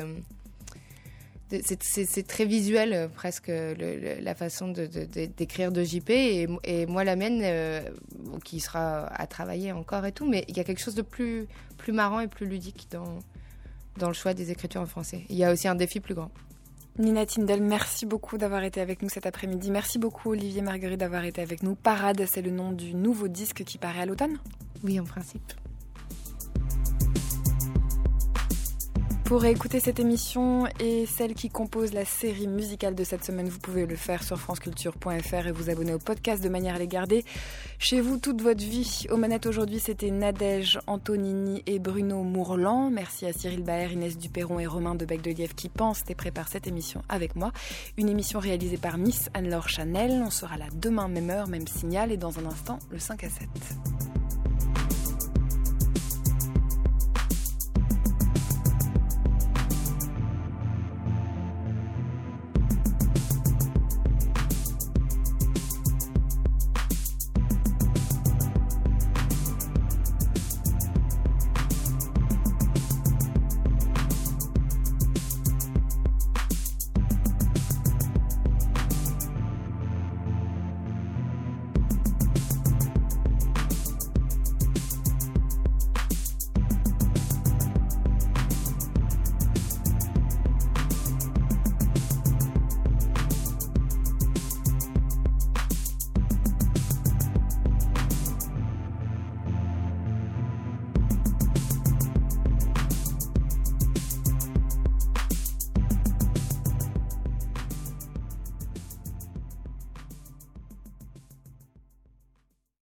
C'est, c'est, c'est très visuel, euh, presque, le, le, la façon de, de, de, d'écrire de J P. Et, et moi, la mienne, euh, qui sera à travailler encore et tout, mais il y a quelque chose de plus, plus marrant et plus ludique dans, dans le choix des écritures en français. Il y a aussi un défi plus grand. Mina Tindall, merci beaucoup d'avoir été avec nous cet après-midi. Merci beaucoup Olivier Marguerite d'avoir été avec nous. Parade, c'est le nom du nouveau disque qui paraît à l'automne? Oui, en principe. Pour écouter cette émission et celle qui compose la série musicale de cette semaine, vous pouvez le faire sur franceculture point f r et vous abonner au podcast de manière à les garder chez vous toute votre vie. Aux manettes aujourd'hui, c'était Nadège Antonini et Bruno Mourlan. Merci à Cyril Baer, Inès Duperron et Romain de Bec-de-Lièvre qui pensent et préparent cette émission avec moi. Une émission réalisée par Miss Anne-Laure Chanel. On sera là demain, même heure, même signal, et dans un instant, le cinq à sept.